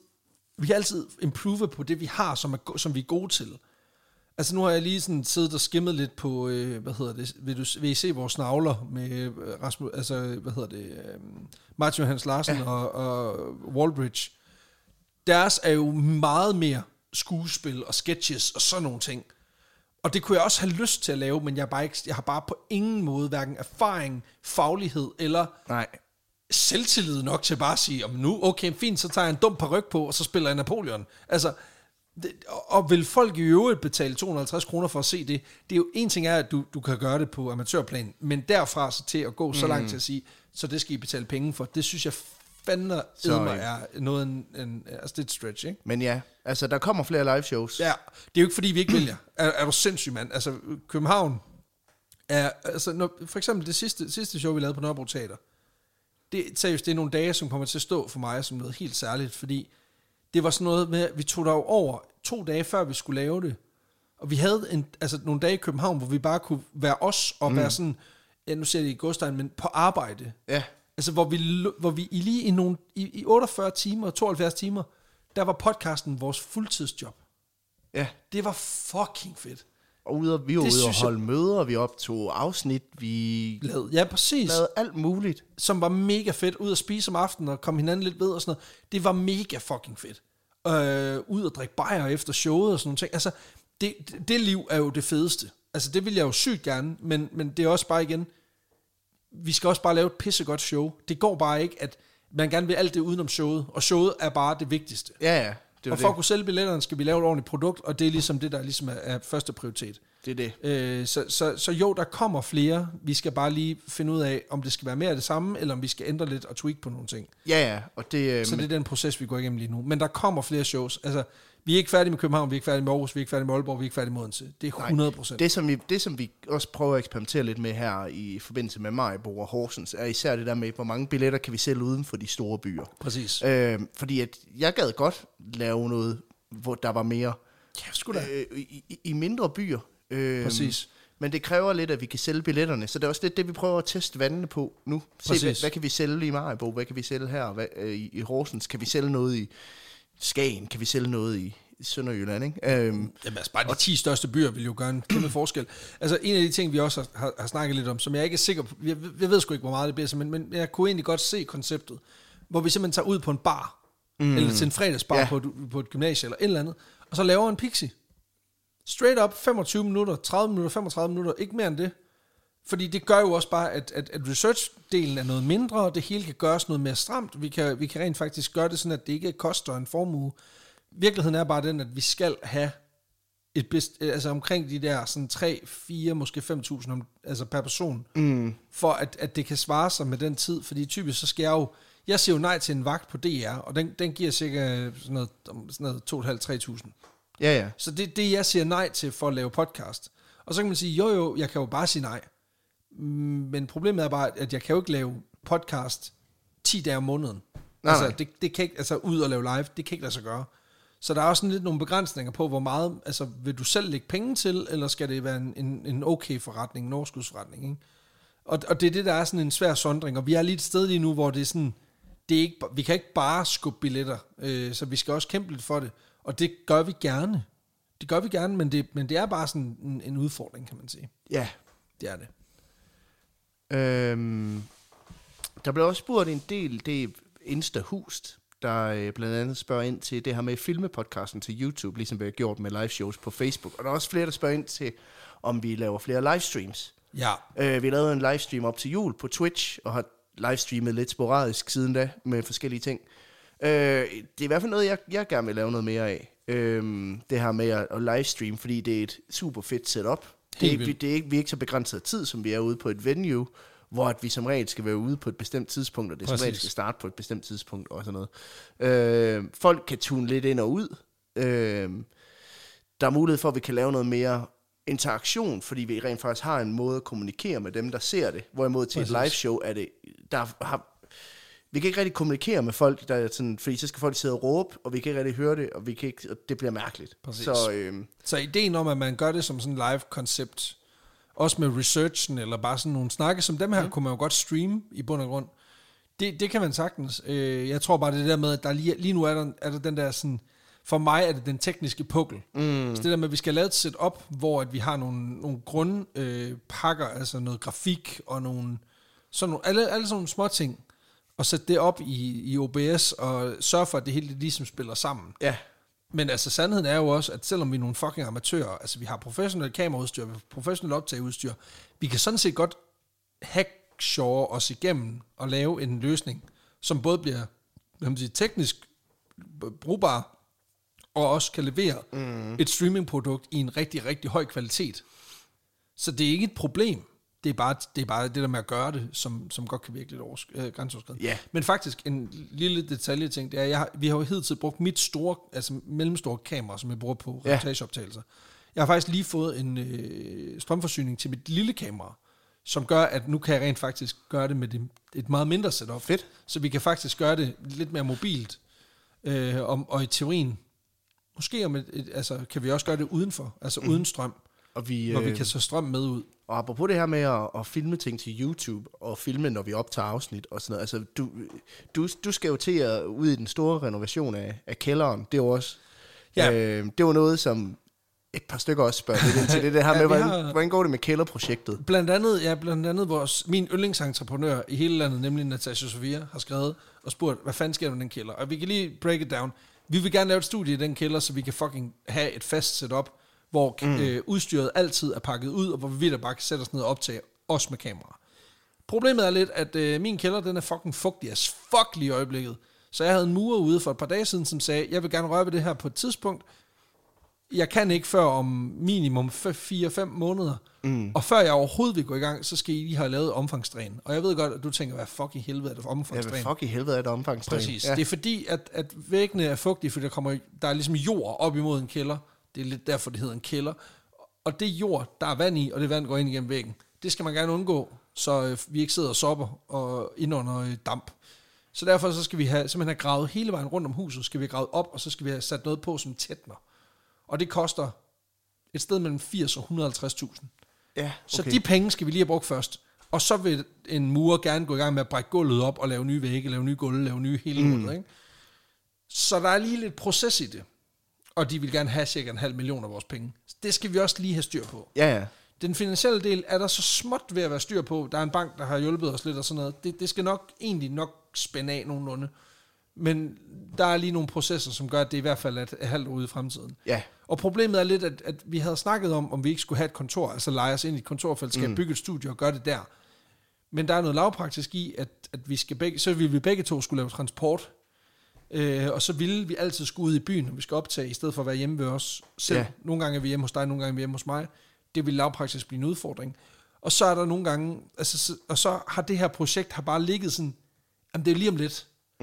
altid improve på det, vi har, som vi er gode til. Altså nu har jeg lige sådan siddet og skimmet lidt på, vil I se vores navler med Rasmus, altså, Martin Johans Larsen og Wallbridge. Deres er jo meget mere skuespil og sketches og sådan nogle ting. Og det kunne jeg også have lyst til at lave, men jeg har bare på ingen måde hverken erfaring, faglighed eller... Nej. Selvtillid nok til bare at sige, om nu, okay, fint, så tager jeg en dum paryk på, og så spiller jeg Napoleon. Altså, og vil folk i øvrigt betale 250 kroner for at se det? Det er jo en ting er, at du kan gøre det på amatørplan, men derfra så til at gå så langt til at sige, så det skal I betale penge for, det synes jeg fandme er noget altså det er et stretch, ikke? Men ja, altså der kommer flere live shows. Ja, det er jo ikke fordi, vi ikke vælger. Er du sindssyg, mand? Altså, København er, altså, for eksempel det sidste show, vi lavede på Nørrebro Teater, det er nogle dage, som kommer til at stå for mig som noget helt særligt, fordi det var sådan noget med, vi tog der over 2 dage før vi skulle lave det, og vi havde nogle dage i København, hvor vi bare kunne være os, og være sådan, ja, nu ser det i Godstein, men på arbejde. Ja. Altså, hvor vi lige i 48 timer, 72 timer, der var podcasten vores fuldtidsjob. Ja. Det var fucking fedt. Og vi var ude og holde møder, vi optog afsnit, vi lavede alt muligt. Som var mega fedt, ud at spise om aftenen og komme hinanden lidt ved og sådan noget. Det var mega fucking fedt. Ud at drikke bajer efter showet og sådan nogle ting. Altså, det liv er jo det fedeste. Altså, det vil jeg jo sygt gerne, men det er også bare igen, vi skal også bare lave et pissegodt show. Det går bare ikke, at man gerne vil alt det udenom showet, og showet er bare det vigtigste. Ja. Og for at kunne sælge billetterne, skal vi lave et ordentligt produkt, og det er ligesom det, der ligesom er første prioritet. Det er det. Så jo, der kommer flere. Vi skal bare lige finde ud af, om det skal være mere af det samme, eller om vi skal ændre lidt og tweak på nogle ting. Ja. Og det, så det er den proces, vi går igennem lige nu. Men der kommer flere shows. Altså, vi er ikke færdige med København, vi er ikke færdige med Aarhus, vi er ikke færdige med Aalborg, vi er ikke færdige med Odense. Det er 100%. Det, som vi også prøver at eksperimentere lidt med her i forbindelse med Maribo og Horsens, er især det der med, hvor mange billetter kan vi sælge uden for de store byer. Præcis. Fordi at jeg gad godt lave noget, hvor der var mere i mindre byer. Præcis. Men det kræver lidt, at vi kan sælge billetterne. Så det er også lidt det, vi prøver at teste vandene på nu. Se, hvad kan vi sælge i Maribo? Hvad kan vi sælge her i Horsens? Kan vi sælge noget i Skagen? Kan vi sælge noget i Sønderjylland? Ikke? Jamen altså bare de 10 største byer vil jo gøre en kæmpe forskel. Altså en af de ting, vi også har snakket lidt om, som jeg ikke er sikker på, jeg ved sgu ikke, hvor meget det bliver, men jeg kunne egentlig godt se konceptet, hvor vi simpelthen tager ud på en bar, eller til en fredagsbar på et gymnasie eller et eller andet, og så laver en pixie. Straight up, 25 minutter, 30 minutter, 35 minutter, ikke mere end det. Fordi det gør jo også bare, at research-delen er noget mindre, og det hele kan gøres noget mere stramt. Vi kan rent faktisk gøre det sådan, at det ikke koster en formue. Virkeligheden er bare den, at vi skal have altså omkring de der sådan 3, 4, måske 5.000 altså per person, for at det kan svare sig med den tid. Fordi typisk så skal jeg siger jo nej til en vagt på DR, og den giver cirka sådan noget 2.500-3.000. Ja. Så det er det, jeg siger nej til for at lave podcast. Og så kan man sige, jo, jeg kan jo bare sige nej. Men problemet er bare, at jeg kan jo ikke lave podcast 10 dage om måneden. Nej. Altså, det kan ikke, altså ud og lave live, det kan ikke lade sig gøre. Så der er også sådan lidt nogle begrænsninger på, hvor meget, altså vil du selv lægge penge til, eller skal det være en okay forretning, en overskudsforretning, ikke? Og det er det, der er sådan en svær sondring, og vi er lige et sted lige nu, hvor det er sådan, det er ikke, vi kan ikke bare skubbe billetter, så vi skal også kæmpe lidt for det, og det gør vi gerne. Det gør vi gerne, men det er bare sådan en udfordring, kan man sige. Ja. Det er det. Der blev også spurgt en del, det Instahust. der blandt andet spørger ind til det her med filmepodcasten til YouTube, ligesom vi har gjort med live shows på Facebook. Og der er også flere, der spørger ind til, om vi laver flere livestreams. Ja. Vi lavede en livestream op til jul på Twitch, og har livestreamet lidt sporadisk siden da, med forskellige ting. Det er i hvert fald noget, jeg gerne vil lave noget mere af. Det her med at livestream, fordi det er et super fedt setup. Vi er ikke så begrænset af tid, som vi er ude på et venue, hvor at vi som regel skal være ude på et bestemt tidspunkt, og det som regel skal starte på et bestemt tidspunkt og sådan noget. Folk kan tune lidt ind og ud. Der er mulighed for, at vi kan lave noget mere interaktion, fordi vi rent faktisk har en måde at kommunikere med dem, der ser det. Hvorimod til et live show er det, vi kan ikke rigtig kommunikere med folk, der er sådan, fordi så skal folk sidde og råbe, og vi kan ikke rigtig høre det, og det bliver mærkeligt. Så ideen om, at man gør det som sådan en live-koncept, også med researchen, eller bare sådan nogle snakke som dem her, kunne man jo godt streame i bund og grund. Det kan man sagtens. Jeg tror bare, det der med, at der lige nu er der den der sådan, for mig er det den tekniske pukkel. Så det der med, at vi skal lave et setup, hvor at vi har nogle grundpakker, altså noget grafik, og alle sådan nogle små ting, og sætte det op i OBS, og sørge for, at det hele ligesom spiller sammen. Ja. Men altså, sandheden er jo også, at selvom vi er nogle fucking amatører, altså vi har professionelt kameraudstyr, vi har professionelt optageudstyr, vi kan sådan set godt hackshaw os igennem og lave en løsning, som både bliver teknisk brugbar, og også kan levere et streamingprodukt i en rigtig, rigtig høj kvalitet. Så det er ikke et problem. Det er bare det der med at gøre det, som godt kan virke lidt grænseoverskridende. Yeah. Men faktisk, en lille detaljeting, det er, vi har jo hidtil brugt mit store, altså mellemstore kamera, som jeg bruger på reportageoptagelser. Jeg har faktisk lige fået en strømforsyning til mit lille kamera, som gør, at nu kan jeg rent faktisk gøre det med et meget mindre setup. Fedt. Så vi kan faktisk gøre det lidt mere mobilt, og i teorien, måske kan vi også gøre det udenfor, altså uden strøm, hvor vi kan så strøm med ud. Og apropos det her med at filme ting til YouTube, og filme, når vi optager afsnit og sådan noget, altså du skal jo til at ud i den store renovation af kælderen, det er jo også, det var noget, som et par stykker også spørger lidt ind til det her med, hvordan går det med kælderprojektet? Blandt andet min yndlingsentreprenør i hele landet, nemlig Natasha Sofia, har skrevet og spurgt, hvad fanden sker der med den kælder? Og vi kan lige break it down. Vi vil gerne lave et studie i den kælder, så vi kan fucking have et fast setup, hvor udstyret altid er pakket ud, og hvor vi bare kan sætte os ned og optage, også med kamera. Problemet er lidt, at min kælder, den er fucking fugtig as fuck lige i øjeblikket. Så jeg havde en murer ude for et par dage siden, som sagde, jeg vil gerne røre ved det her på et tidspunkt. Jeg kan ikke før om minimum 4-5 måneder. Og før jeg overhovedet vil gå i gang, så skal I lige have lavet omfangstræn. Og jeg ved godt, at du tænker, hvad fuck i helvede er det for omfangstræn? Ja, hvad fuck i helvede er det omfangstræn? Præcis. Ja. Det er fordi, at væggene er fugtige, fordi der er ligesom jord op imod en kælder. Det er lidt derfor, det hedder en kælder. Og det jord, der er vand i, og det vand går ind igennem væggen. Det skal man gerne undgå, så vi ikke sidder og sopper og ind under damp. Så derfor så skal vi simpelthen have gravet hele vejen rundt om huset, skal vi have gravet op, og så skal vi have sat noget på som tætner. Og det koster et sted mellem 80 og 150.000. Ja, okay. Så de penge skal vi lige have brugt først. Og så vil en murer gerne gå i gang med at brække gulvet op og lave nye vægge, lave nye gulve, lave nye hele gulvet, ikke? Så der er lige lidt proces i det. Og de vil gerne have cirka 500.000 af vores penge. Det skal vi også lige have styr på. Ja. Den finansielle del er der så småt ved at være styr på. Der er en bank, der har hjulpet os lidt og sådan noget. Det skal egentlig nok spænde af nogenlunde. Men der er lige nogle processer, som gør, at det i hvert fald er halvt ude i fremtiden. Ja. Og problemet er lidt, at vi havde snakket om vi ikke skulle have et kontor, altså lege os ind i et kontorfællesskab, bygge et studie og gøre det der. Men der er noget lavpraktisk i, at vi begge to skulle lave transport. Og så ville vi altid skulle ud i byen, når vi skal optage, i stedet for at være hjemme ved os selv. Ja. Nogle gange er vi hjemme hos dig, nogle gange er vi hjemme hos mig. Det vil lavpraktisk blive en udfordring. Og så er der nogle gange, og så har det her projekt bare ligget sådan, jamen det er lige om lidt.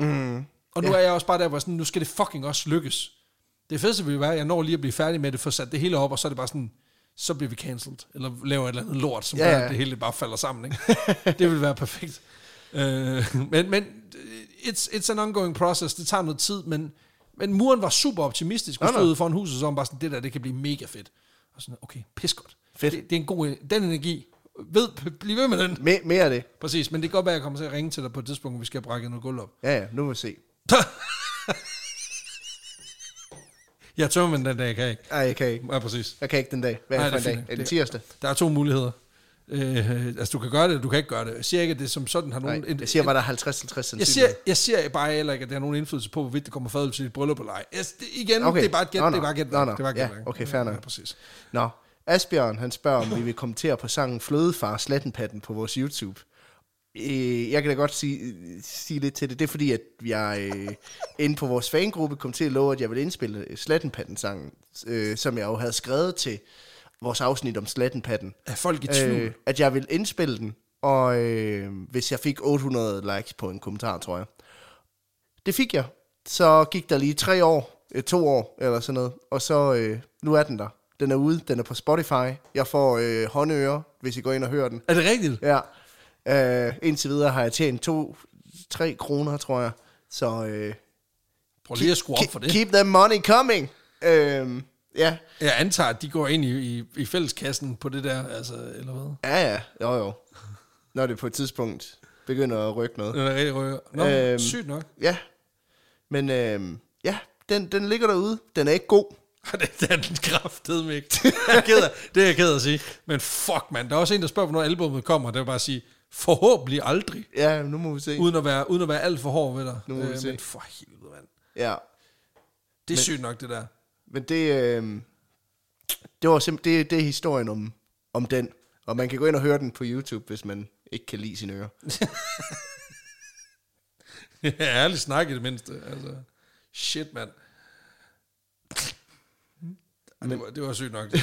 Og nu er jeg også bare der, hvor sådan, nu skal det fucking også lykkes. Det fedeste vil være, at jeg når lige at blive færdig med det, få sat det hele op, og så er det bare sådan, så bliver vi cancelled, eller laver et eller andet lort, som gør, at det hele bare falder sammen. Ikke? Det vil være perfekt. Men it's an ongoing process, det tager noget tid, men muren var super optimistisk. Hun stod ude foran huset, så var bare sådan, det kan blive mega fedt. Og sådan, okay, pis godt. Fedt. Det er en god, den energi, bliv ved med den. Mere af det. Præcis, men det kan godt være, at jeg kommer til at ringe til dig på et tidspunkt, hvor vi skal have brækket noget gulv op. Ja, nu må vi se. Jeg tømmer den dag, jeg kan ikke. Nej, jeg kan ikke. Ja, præcis. Jeg kan ikke den dag. Hvad er det for en dag? Er det tirsdag? Der er 2 muligheder. Altså, du kan gøre det, du kan ikke gøre det. Jeg siger ikke, at det som sådan har nogen... Nej, jeg siger, var der 50-50 sandsynlighed. Jeg siger bare heller ikke, at det har nogen indflydelse på, hvorvidt det kommer fadøl til dit bryllup eller ej. Igen, okay. Det er bare et gæt. Det er bare gæt. Det var ja, okay, fair nok. Ja, præcis. Nå, Asbjørn, han spørger, om vi vil kommentere på sangen Flødefar Slattenpatten på vores YouTube. Jeg kan da godt sige lidt til det. Det er fordi, at jeg inde på vores fangruppe kom til at love, at jeg ville indspille Slattenpatten-sangen, som jeg jo havde skrevet til vores afsnit om Slattenpatten. Er folk i tvivl? At jeg ville indspille den, og hvis jeg fik 800 likes på en kommentar, tror jeg. Det fik jeg. Så gik der lige 2 år, eller sådan noget, og så nu er den der. Den er ude, den er på Spotify. Jeg får håndører, hvis I går ind og hører den. Er det rigtigt? Ja. Indtil videre har jeg tjent 2-3 kroner, tror jeg. Så prøv lige at skrue op for det. Keep the money coming. Ja. Jeg antager, at de går ind i fælleskassen på det der, altså, eller hvad? Ja. Jo. Når det på et tidspunkt begynder at rykke noget. Det er rigtig rykker. Sygt nok. Ja. Men ja, den ligger derude. Den er ikke god. Det er den kraftedeme ikke. Det er jeg ked af at sige. Men fuck, man. Der er også en, der spørger, hvornår albumet kommer. Det vil bare sige, forhåbentlig aldrig. Ja, nu må vi se. Uden at være alt for hård ved dig. Nu må vi se. Men for helvede, mand. Ja. Det er sygt nok, det der. Men det var simpelthen det er historien om den. Og man kan gå ind og høre den på YouTube, hvis man ikke kan lide sine ører. Ja, ærligt snak i det mindste. Altså, shit, mand. Det var sygt nok, det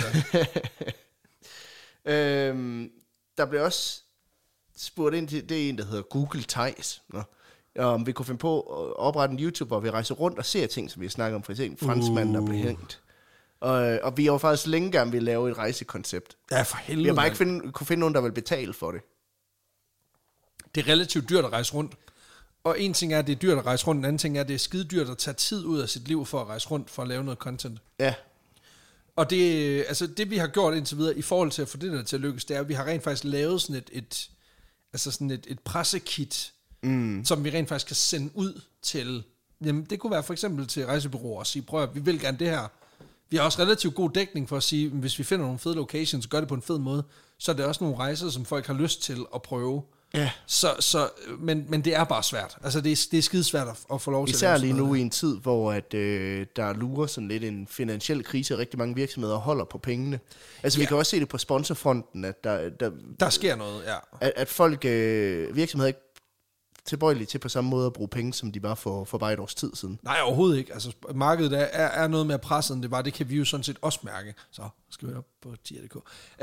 der. Der blev også spurgt ind til, det er en, der hedder Google Thijs. Om vi kunne finde på at oprette en YouTube, hvor vi rejser rundt og ser ting, som vi snakker om, for eksempel franskmanden, der blev hængt. Og vi har jo faktisk længe gerne vil lave et rejsekoncept. Ja, for helvede. Vi har bare ikke kunne finde nogen, der vil betale for det. Det er relativt dyrt at rejse rundt. Og en ting er, at det er dyrt at rejse rundt, en anden ting er, at det er skide dyrt at tage tid ud af sit liv for at rejse rundt, for at lave noget content. Ja. Og det vi har gjort indtil videre, i forhold til at få det der til at lykkes, det er, at vi har rent faktisk lavet sådan et pressekit, som vi rent faktisk kan sende ud til, jamen det kunne være for eksempel til rejsebureauer og sige, prøv at vi vil gerne det her. Vi har også relativt god dækning for at sige, hvis vi finder nogle fede locations, gør det på en fed måde, så er det også nogle rejser, som folk har lyst til at prøve. Ja. Men det er bare svært. Altså det er skidesvært at få lov til. Især lige nu i en tid, hvor at, der lurer sådan lidt en finansiel krise, og rigtig mange virksomheder holder på pengene. Altså vi kan også se det på sponsorfronten, at der sker noget, ja. At folk, virksomheder ikke tilbøjelige til på samme måde at bruge penge, som de var for bare et års tid siden. Nej, overhovedet ikke. Altså, markedet er noget mere presset, end det var. Det kan vi jo sådan set også mærke. Så skal vi op på tier.dk.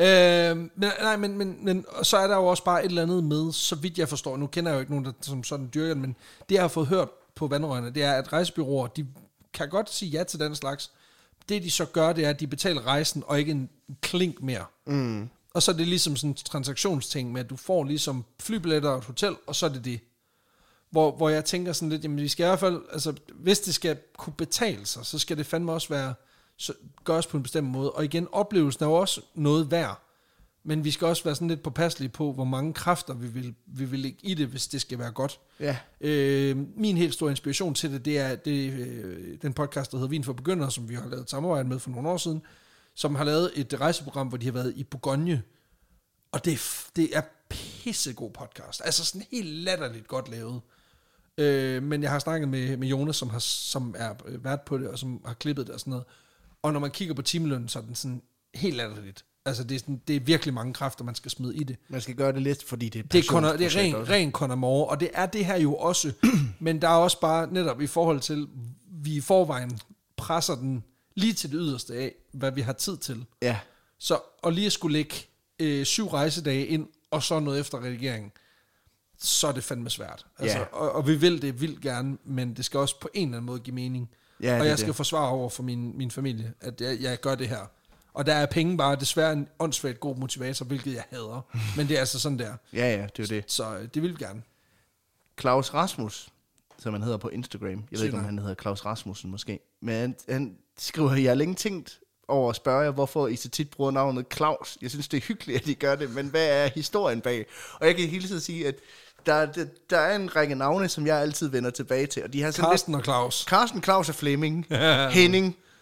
Men så er der jo også bare et eller andet med, så vidt jeg forstår, nu kender jeg jo ikke nogen, der som sådan dyrker men det jeg har fået hørt på vandrørene, det er, at rejsebyråer, de kan godt sige ja til den slags. Det de så gør, det er, at de betaler rejsen, og ikke en klink mere. Mm. Og så er det ligesom sådan en transaktionsting med, at du får ligesom flybilletter og et hotel, og så er det det. Hvor jeg tænker sådan lidt, jamen vi skal i hvert fald, altså hvis det skal kunne betale sig, så skal det fandme også gøres på en bestemt måde. Og igen, oplevelsen er jo også noget værd, men vi skal også være sådan lidt påpasselige på, hvor mange kræfter vi vil lægge i det, hvis det skal være godt. Ja. Min helt store inspiration til det er den podcast, der hedder Vin for Begyndere, som vi har lavet et samarbejde med for nogle år siden, som har lavet et rejseprogram, hvor de har været i Bourgogne. Og det er pissegod podcast. Altså sådan helt latterligt godt lavet. Men jeg har snakket med Jonas, som er vært på det, og som har klippet det og sådan noget. Og når man kigger på timelønnen, så er den sådan helt latterligt. Altså det er virkelig mange kræfter, man skal smide i det. Man skal gøre det lidt, fordi det er det er ren Conor Moore, og det er det her jo også. Men der er også bare netop i forhold til, vi i forvejen presser den lige til det yderste af, hvad vi har tid til. Ja. Så og lige at skulle lægge 7 rejsedage ind, og så noget efter redigeringen, så er det fandme svært. Altså, og vi vil det vildt gerne, men det skal også på en eller anden måde give mening. Ja, og jeg skal forsvare over for min familie, at jeg gør det her. Og der er penge bare desværre en åndssvagt god motivator, hvilket jeg hader. Men det er altså sådan der. Ja, det er det. Så det vil vi gerne. Claus Rasmus, som han hedder på Instagram. Jeg ved ikke, om han hedder Claus Rasmussen måske. Men han skriver, jeg har længe tænkt over at spørge jer, hvorfor I så tit bruger navnet Claus. Jeg synes, det er hyggeligt, at I gør det, men hvad er historien bag? Og jeg kan hele tiden sige, at der er en række navne, som jeg altid vender tilbage til. Og de har sådan Carsten og Claus. Carsten, Claus og Flemming. Henning.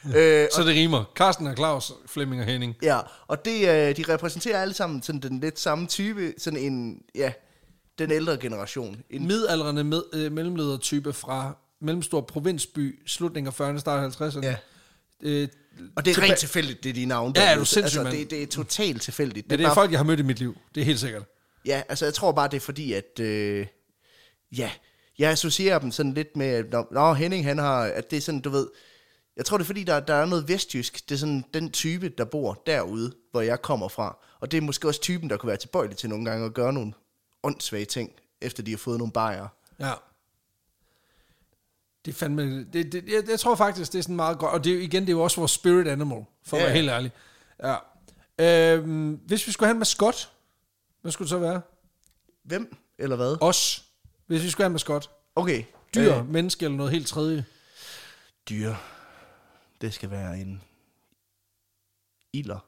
Så det rimer. Carsten og Claus, Flemming og Henning. Ja, og det, de repræsenterer alle sammen sådan den lidt samme type, sådan en, ja, den ældre generation. En midaldrende mellemledertype fra mellemstor provinsby, slutningen af 40'erne, start af 50'erne. Ja. Og det er rent tilfældigt, det er de navne. Ja, er du sindssygt, altså, det er totalt tilfældigt. Det er folk, jeg har mødt i mit liv. Det er helt sikkert. Ja, altså jeg tror bare, det er fordi, at jeg associerer dem sådan lidt med, at Henning, han har, at det er sådan, du ved, jeg tror det er fordi, der er noget vestjysk, det er sådan den type, der bor derude, hvor jeg kommer fra. Og det er måske også typen, der kunne være tilbøjelig til nogle gange at gøre nogle åndssvage ting, efter de har fået nogle bajere. Ja. Det er fandme, jeg tror faktisk, det er sådan meget godt, og det er jo også vores spirit animal, for at være helt ærlig. Ja. Hvis vi skulle have en maskot, hvad skulle det så være? Hvem, eller hvad? Os. Hvis vi skulle have en maskot. Okay. Dyr, menneske eller noget helt tredje. Dyr. Det skal være en ilder.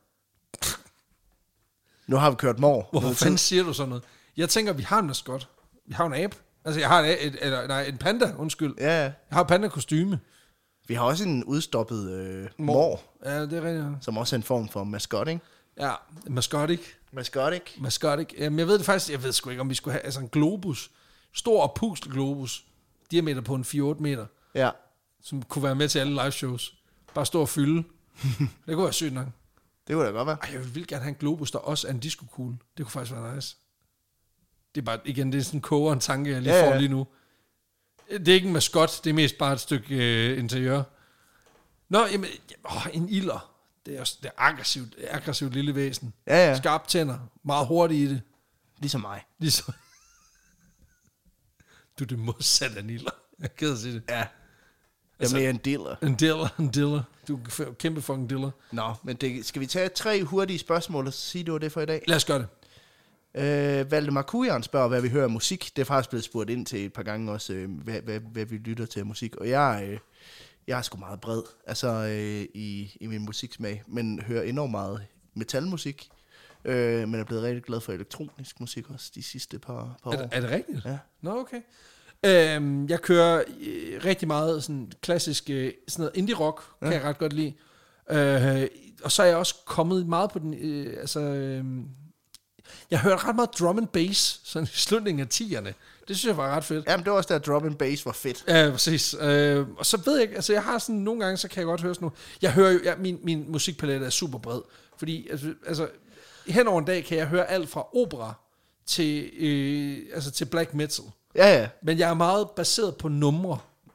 Nu har vi kørt mor. Hvorfor fanden siger du sådan noget? Jeg tænker, vi har en maskot. Vi har en abe. Altså, jeg har en panda, undskyld. Ja. Jeg har et panda-kostyme. Vi har også en udstoppet mor. Ja, det er rigtigt. Som også er en form for maskot, ikke? Ja, maskotik. Jamen, jeg ved det faktisk, jeg ved sgu ikke, om vi skulle have en globus. Stor og puslet globus. Diameter på en 4-8 meter. Ja. Som kunne være med til alle live shows. Bare stå og fylde. Det kunne være sygt nok. Det kunne da godt være. Ej, jeg vil gerne have en globus, der også er en disco-kugle. Det kunne faktisk være nice. Det er bare, igen, det er sådan en koger, en tanke, jeg lige får lige nu. Det er ikke en maskot, det er mest bare et stykke interiør. Nå, jamen, en ilder. Det er også aggressivt lille væsen. Ja. Skarpe tænder, meget hurtigt i det. Ligesom mig. Du er det modsatte af en ilder. Jeg er ked at sige det. Ja. Altså, jeg er mere en diller. Du er kæmpe fucking diller. Nå, men skal vi tage 3 hurtige spørgsmål og sige, det var det for i dag? Lad os gøre det. Valdemar Kujan spørger, hvad vi hører af musik. Det er faktisk blevet spurgt ind til et par gange også, hvad vi lytter til af musik. Og jeg er sgu meget bred i min musiksmag, men hører enormt meget metalmusik. Men er blevet rigtig glad for elektronisk musik også de sidste par år. Er det rigtigt? Ja. Nå, okay. Jeg kører rigtig meget sådan klassisk sådan noget indie rock, kan jeg ret godt lide. Og så er jeg også kommet meget på den jeg hørte ret meget drum and bass sådan i slutningen af 10'erne. Det synes jeg var ret fedt. Jamen det var også der drum and bass var fedt. Ja, præcis. Og så ved jeg, altså jeg har sådan nogle gange, så kan jeg godt høre sådan noget. Jeg hører jo, min musikpalette er super bred, fordi altså hen over en dag kan jeg høre alt fra opera til black metal. Ja. Men jeg er meget baseret på numre.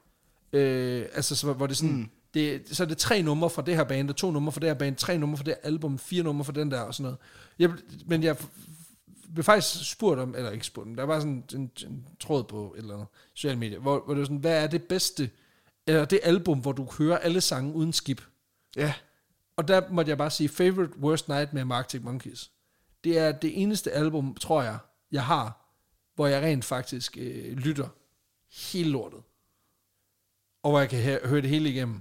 Hvor det sådan, så er det 3 numre fra det her band, og 2 numre fra det her band, 3 numre fra det her album, 4 numre fra den der, og sådan noget. Men jeg blev faktisk spurgt om, eller ikke spurgt om, der var sådan en tråd på et eller andet social media, hvor det var sådan, hvad er det bedste, eller det album, hvor du hører alle sange uden skip? Ja. Og der måtte jeg bare sige, Favorite Worst Nightmare med Arctic Monkeys. Det er det eneste album, tror jeg har, hvor jeg rent faktisk lytter hele lortet. Og hvor jeg kan høre det hele igennem.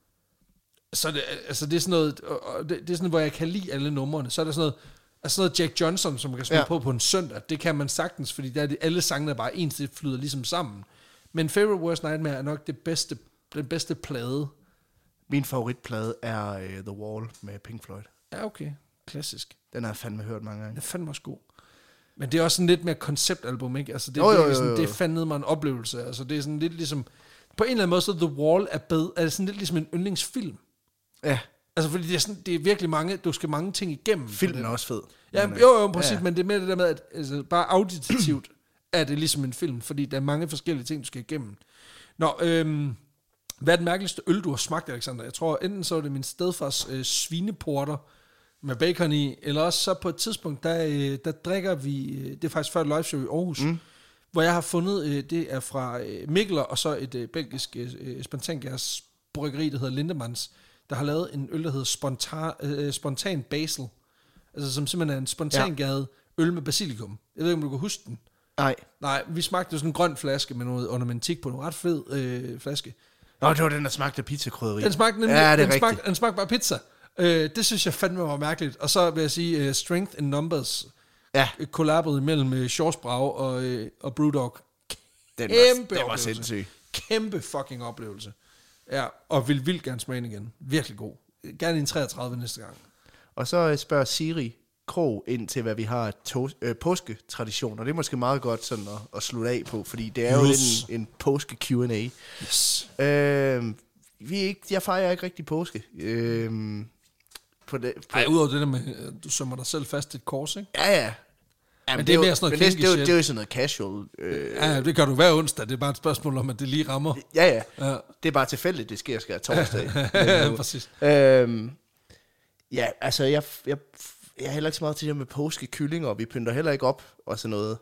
Så det er sådan noget, det er sådan, hvor jeg kan lide alle numrene. Så er der sådan noget Jack Johnson, som man kan spille på en søndag. Det kan man sagtens, fordi der er alle sangene bare ens, det flyder ligesom sammen. Men Favorite Worst Nightmare er nok den bedste plade. Min favoritplade er The Wall med Pink Floyd. Ja, okay. Klassisk. Den har jeg fandme hørt mange gange. Den er fandme også god. Men det er også sådan lidt mere konceptalbum, ikke? Altså, det er fandme mig en oplevelse. Altså, det er sådan lidt ligesom... På en eller anden måde, så The Wall er sådan lidt ligesom en yndlingsfilm. Ja. Altså, fordi det er virkelig du skal mange ting igennem. Filmen er også fed. Ja, jo, præcis, ja. Men det er mere det der med, at altså, bare auditativt er det ligesom en film, fordi der er mange forskellige ting, du skal igennem. Nå, hvad er den mærkeligste øl, du har smagt, Alexander? Jeg tror, enten så er det min stedfars svineporter med bacon i, eller også så på et tidspunkt, der drikker vi, det er faktisk før et live show i Aarhus, hvor jeg har fundet, det er fra Mikkeler, og så et belgisk spontangærs bryggeri, der hedder Lindemans, der har lavet en øl, der hedder Spontan Basil. Altså som simpelthen er en spontangæret øl med basilikum. Jeg ved ikke, om du kan huske den. Nej, vi smagte sådan en grøn flaske med noget ornamentik på, en ret fed flaske. Nå, det var den, der smagte pizzakrydderi. Den smagte bare pizza. Det synes jeg fandme var mærkeligt. Og så vil jeg sige, Strength in Numbers, kollabet mellem Shawsbrau og Brewdog. Den var sindssyg. Kæmpe fucking oplevelse. Ja, og vil vildt gerne smage den igen. Virkelig god. Gerne en 33 næste gang. Og så spørger Siri Krog ind til, hvad vi har af påsketraditioner. Det er måske meget godt sådan at slutte af på, fordi det er jo en påske Q&A. Yes. Jeg fejrer ikke rigtig påske. Ej, udover det der med, du sømmer dig selv fast til et kors, ikke? Ja. Men det er mere sådan noget det er jo sådan noget casual. Ja, det gør du hver onsdag. Det er bare et spørgsmål om, at det lige rammer. Ja. Det er bare tilfældigt, det sker torsdag. Ja, præcis. Ja, altså, jeg er heller ikke så meget til det med påskekyllinger, og vi pynter heller ikke op og sådan noget.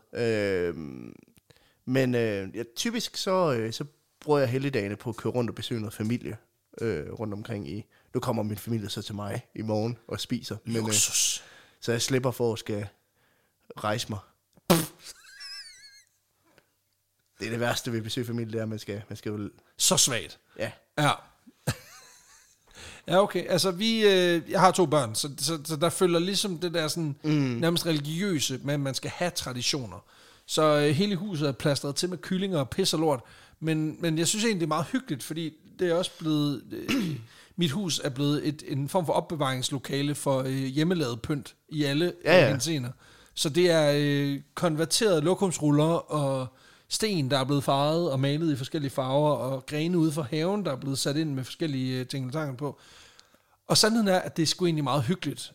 Men typisk så bruger jeg helligdagene på at køre rundt og besøge noget familie rundt omkring i. Nu kommer min familie så til mig i morgen og spiser. Men, så jeg slipper for at skal rejse mig. Det er det værste ved besøge familie, det er, at man skal jo... Så svagt. Ja. Ja, okay. Altså, jeg har 2 børn, så der følger ligesom det der sådan nærmest religiøse med, at man skal have traditioner. Så hele huset er plastret til med kyllinger og pis og lort. Men jeg synes egentlig, det er meget hyggeligt, fordi det er også blevet... mit hus er blevet en form for opbevaringslokale for hjemmelavet pynt i alle henseender. Så det er konverterede lokumsruller og sten, der er blevet farvet og malet i forskellige farver, og grene ude for haven, der er blevet sat ind med forskellige ting på. Og sandheden er, at det er sgu egentlig meget hyggeligt.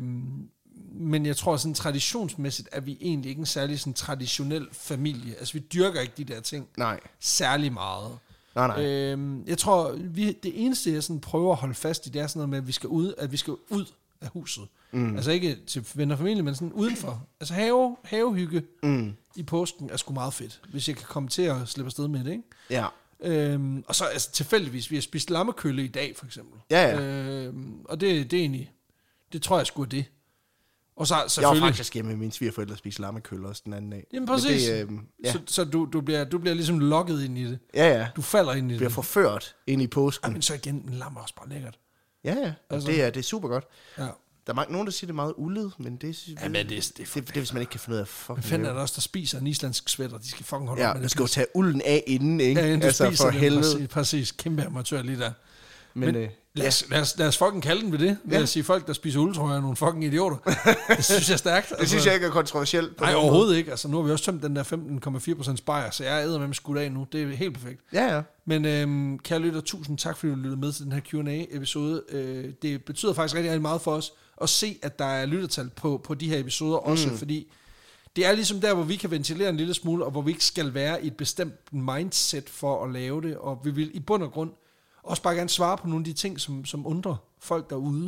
Men jeg tror, sådan traditionsmæssigt er vi egentlig ikke en særlig sådan traditionel familie. Altså, vi dyrker ikke de der ting særlig meget. Nej. Jeg tror, det eneste, jeg sådan prøver at holde fast i, det er sådan noget med, at vi skal ud af huset. Altså ikke til venner og familie, men sådan udenfor. Altså havehygge i påsken er sgu meget fedt, hvis jeg kan komme til at slippe afsted med det, ikke? Ja. Og så altså tilfældigvis, vi har spist lammekølle i dag, for eksempel. Ja. Og det er egentlig, det tror jeg sgu er det. Og så selvfølgelig... Jeg var faktisk hjemme med mine svigerforældre og spiste lammekølle også den anden dag. Jamen præcis. Så du bliver ligesom lokket ind i det. Ja. Du falder ind i det. Du bliver forført ind i påsken. Men så igen, en lam er også bare lækkert. Ja. Altså, det er super godt. Ja. Der er nogen, der siger, det er meget ullet, men det er hvis man ikke kan finde ud af fucking... Hvad fanden er der også, der spiser en islandsk svætter? De skal fucking holde op med det. Du skal jo tage ulden af inden, ikke? Ja, inden altså, spiser for helvede. Præcis. Kæmpe amatør lige der. Men lad os fucking kalde den ved det. Lad os sige, folk, der spiser uldtrøjer, er nogle fucking idioter. Det synes jeg er stærkt. Det synes jeg ikke er kontroversielt. Nej, overhovedet ikke. Altså, nu har vi også tømt den der 15,4% bajer, så jeg æder med mig skudt af nu. Det er helt perfekt. Ja. Men kære lytter, tusind tak, fordi du lyttede med til den her Q&A-episode. Det betyder faktisk rigtig meget for os at se, at der er lyttertal på de her episoder også, fordi det er ligesom der, hvor vi kan ventilere en lille smule, og hvor vi ikke skal være i et bestemt mindset for at lave det, og vi vil i bund og grund også bare gerne svare på nogle af de ting, som undrer folk derude.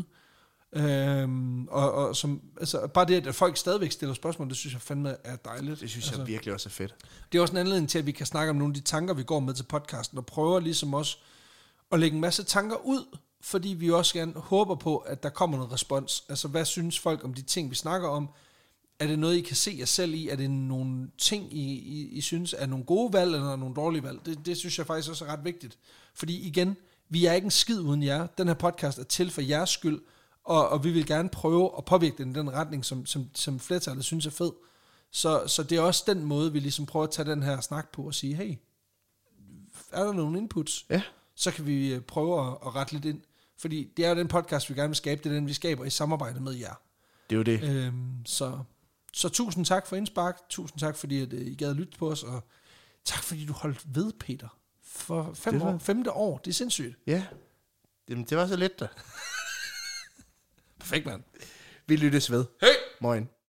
Og som, altså, bare det, at folk stadigvæk stiller spørgsmål, det synes jeg fandme er dejligt. Det synes jeg virkelig også er fedt. Det er også en anledning til, at vi kan snakke om nogle af de tanker, vi går med til podcasten, og prøver ligesom også at lægge en masse tanker ud, fordi vi også gerne håber på, at der kommer noget respons. Altså, hvad synes folk om de ting, vi snakker om? Er det noget, I kan se jer selv i? Er det nogle ting, I synes er nogle gode valg, eller nogle dårlige valg? Det synes jeg faktisk også er ret vigtigt. Fordi igen, vi er ikke en skid uden jer. Den her podcast er til for jeres skyld, og vi vil gerne prøve at påvirke den i den retning, som flertallet synes er fed. Så det er også den måde, vi ligesom prøver at tage den her snak på og sige, hey, er der nogle inputs? Ja. Så kan vi prøve at rette lidt ind. Fordi det er jo den podcast, vi gerne vil skabe. Det er den, vi skaber i samarbejde med jer. Det er jo det. Så tusind tak for indspark. Tusind tak, fordi at, I gad at lytte på os. Og tak, fordi du holdt ved, Peter. For 5. år. Det er sindssygt. Ja. Jamen, det var så let da. Perfekt, mand. Vi lyttes ved. Hej. Moin.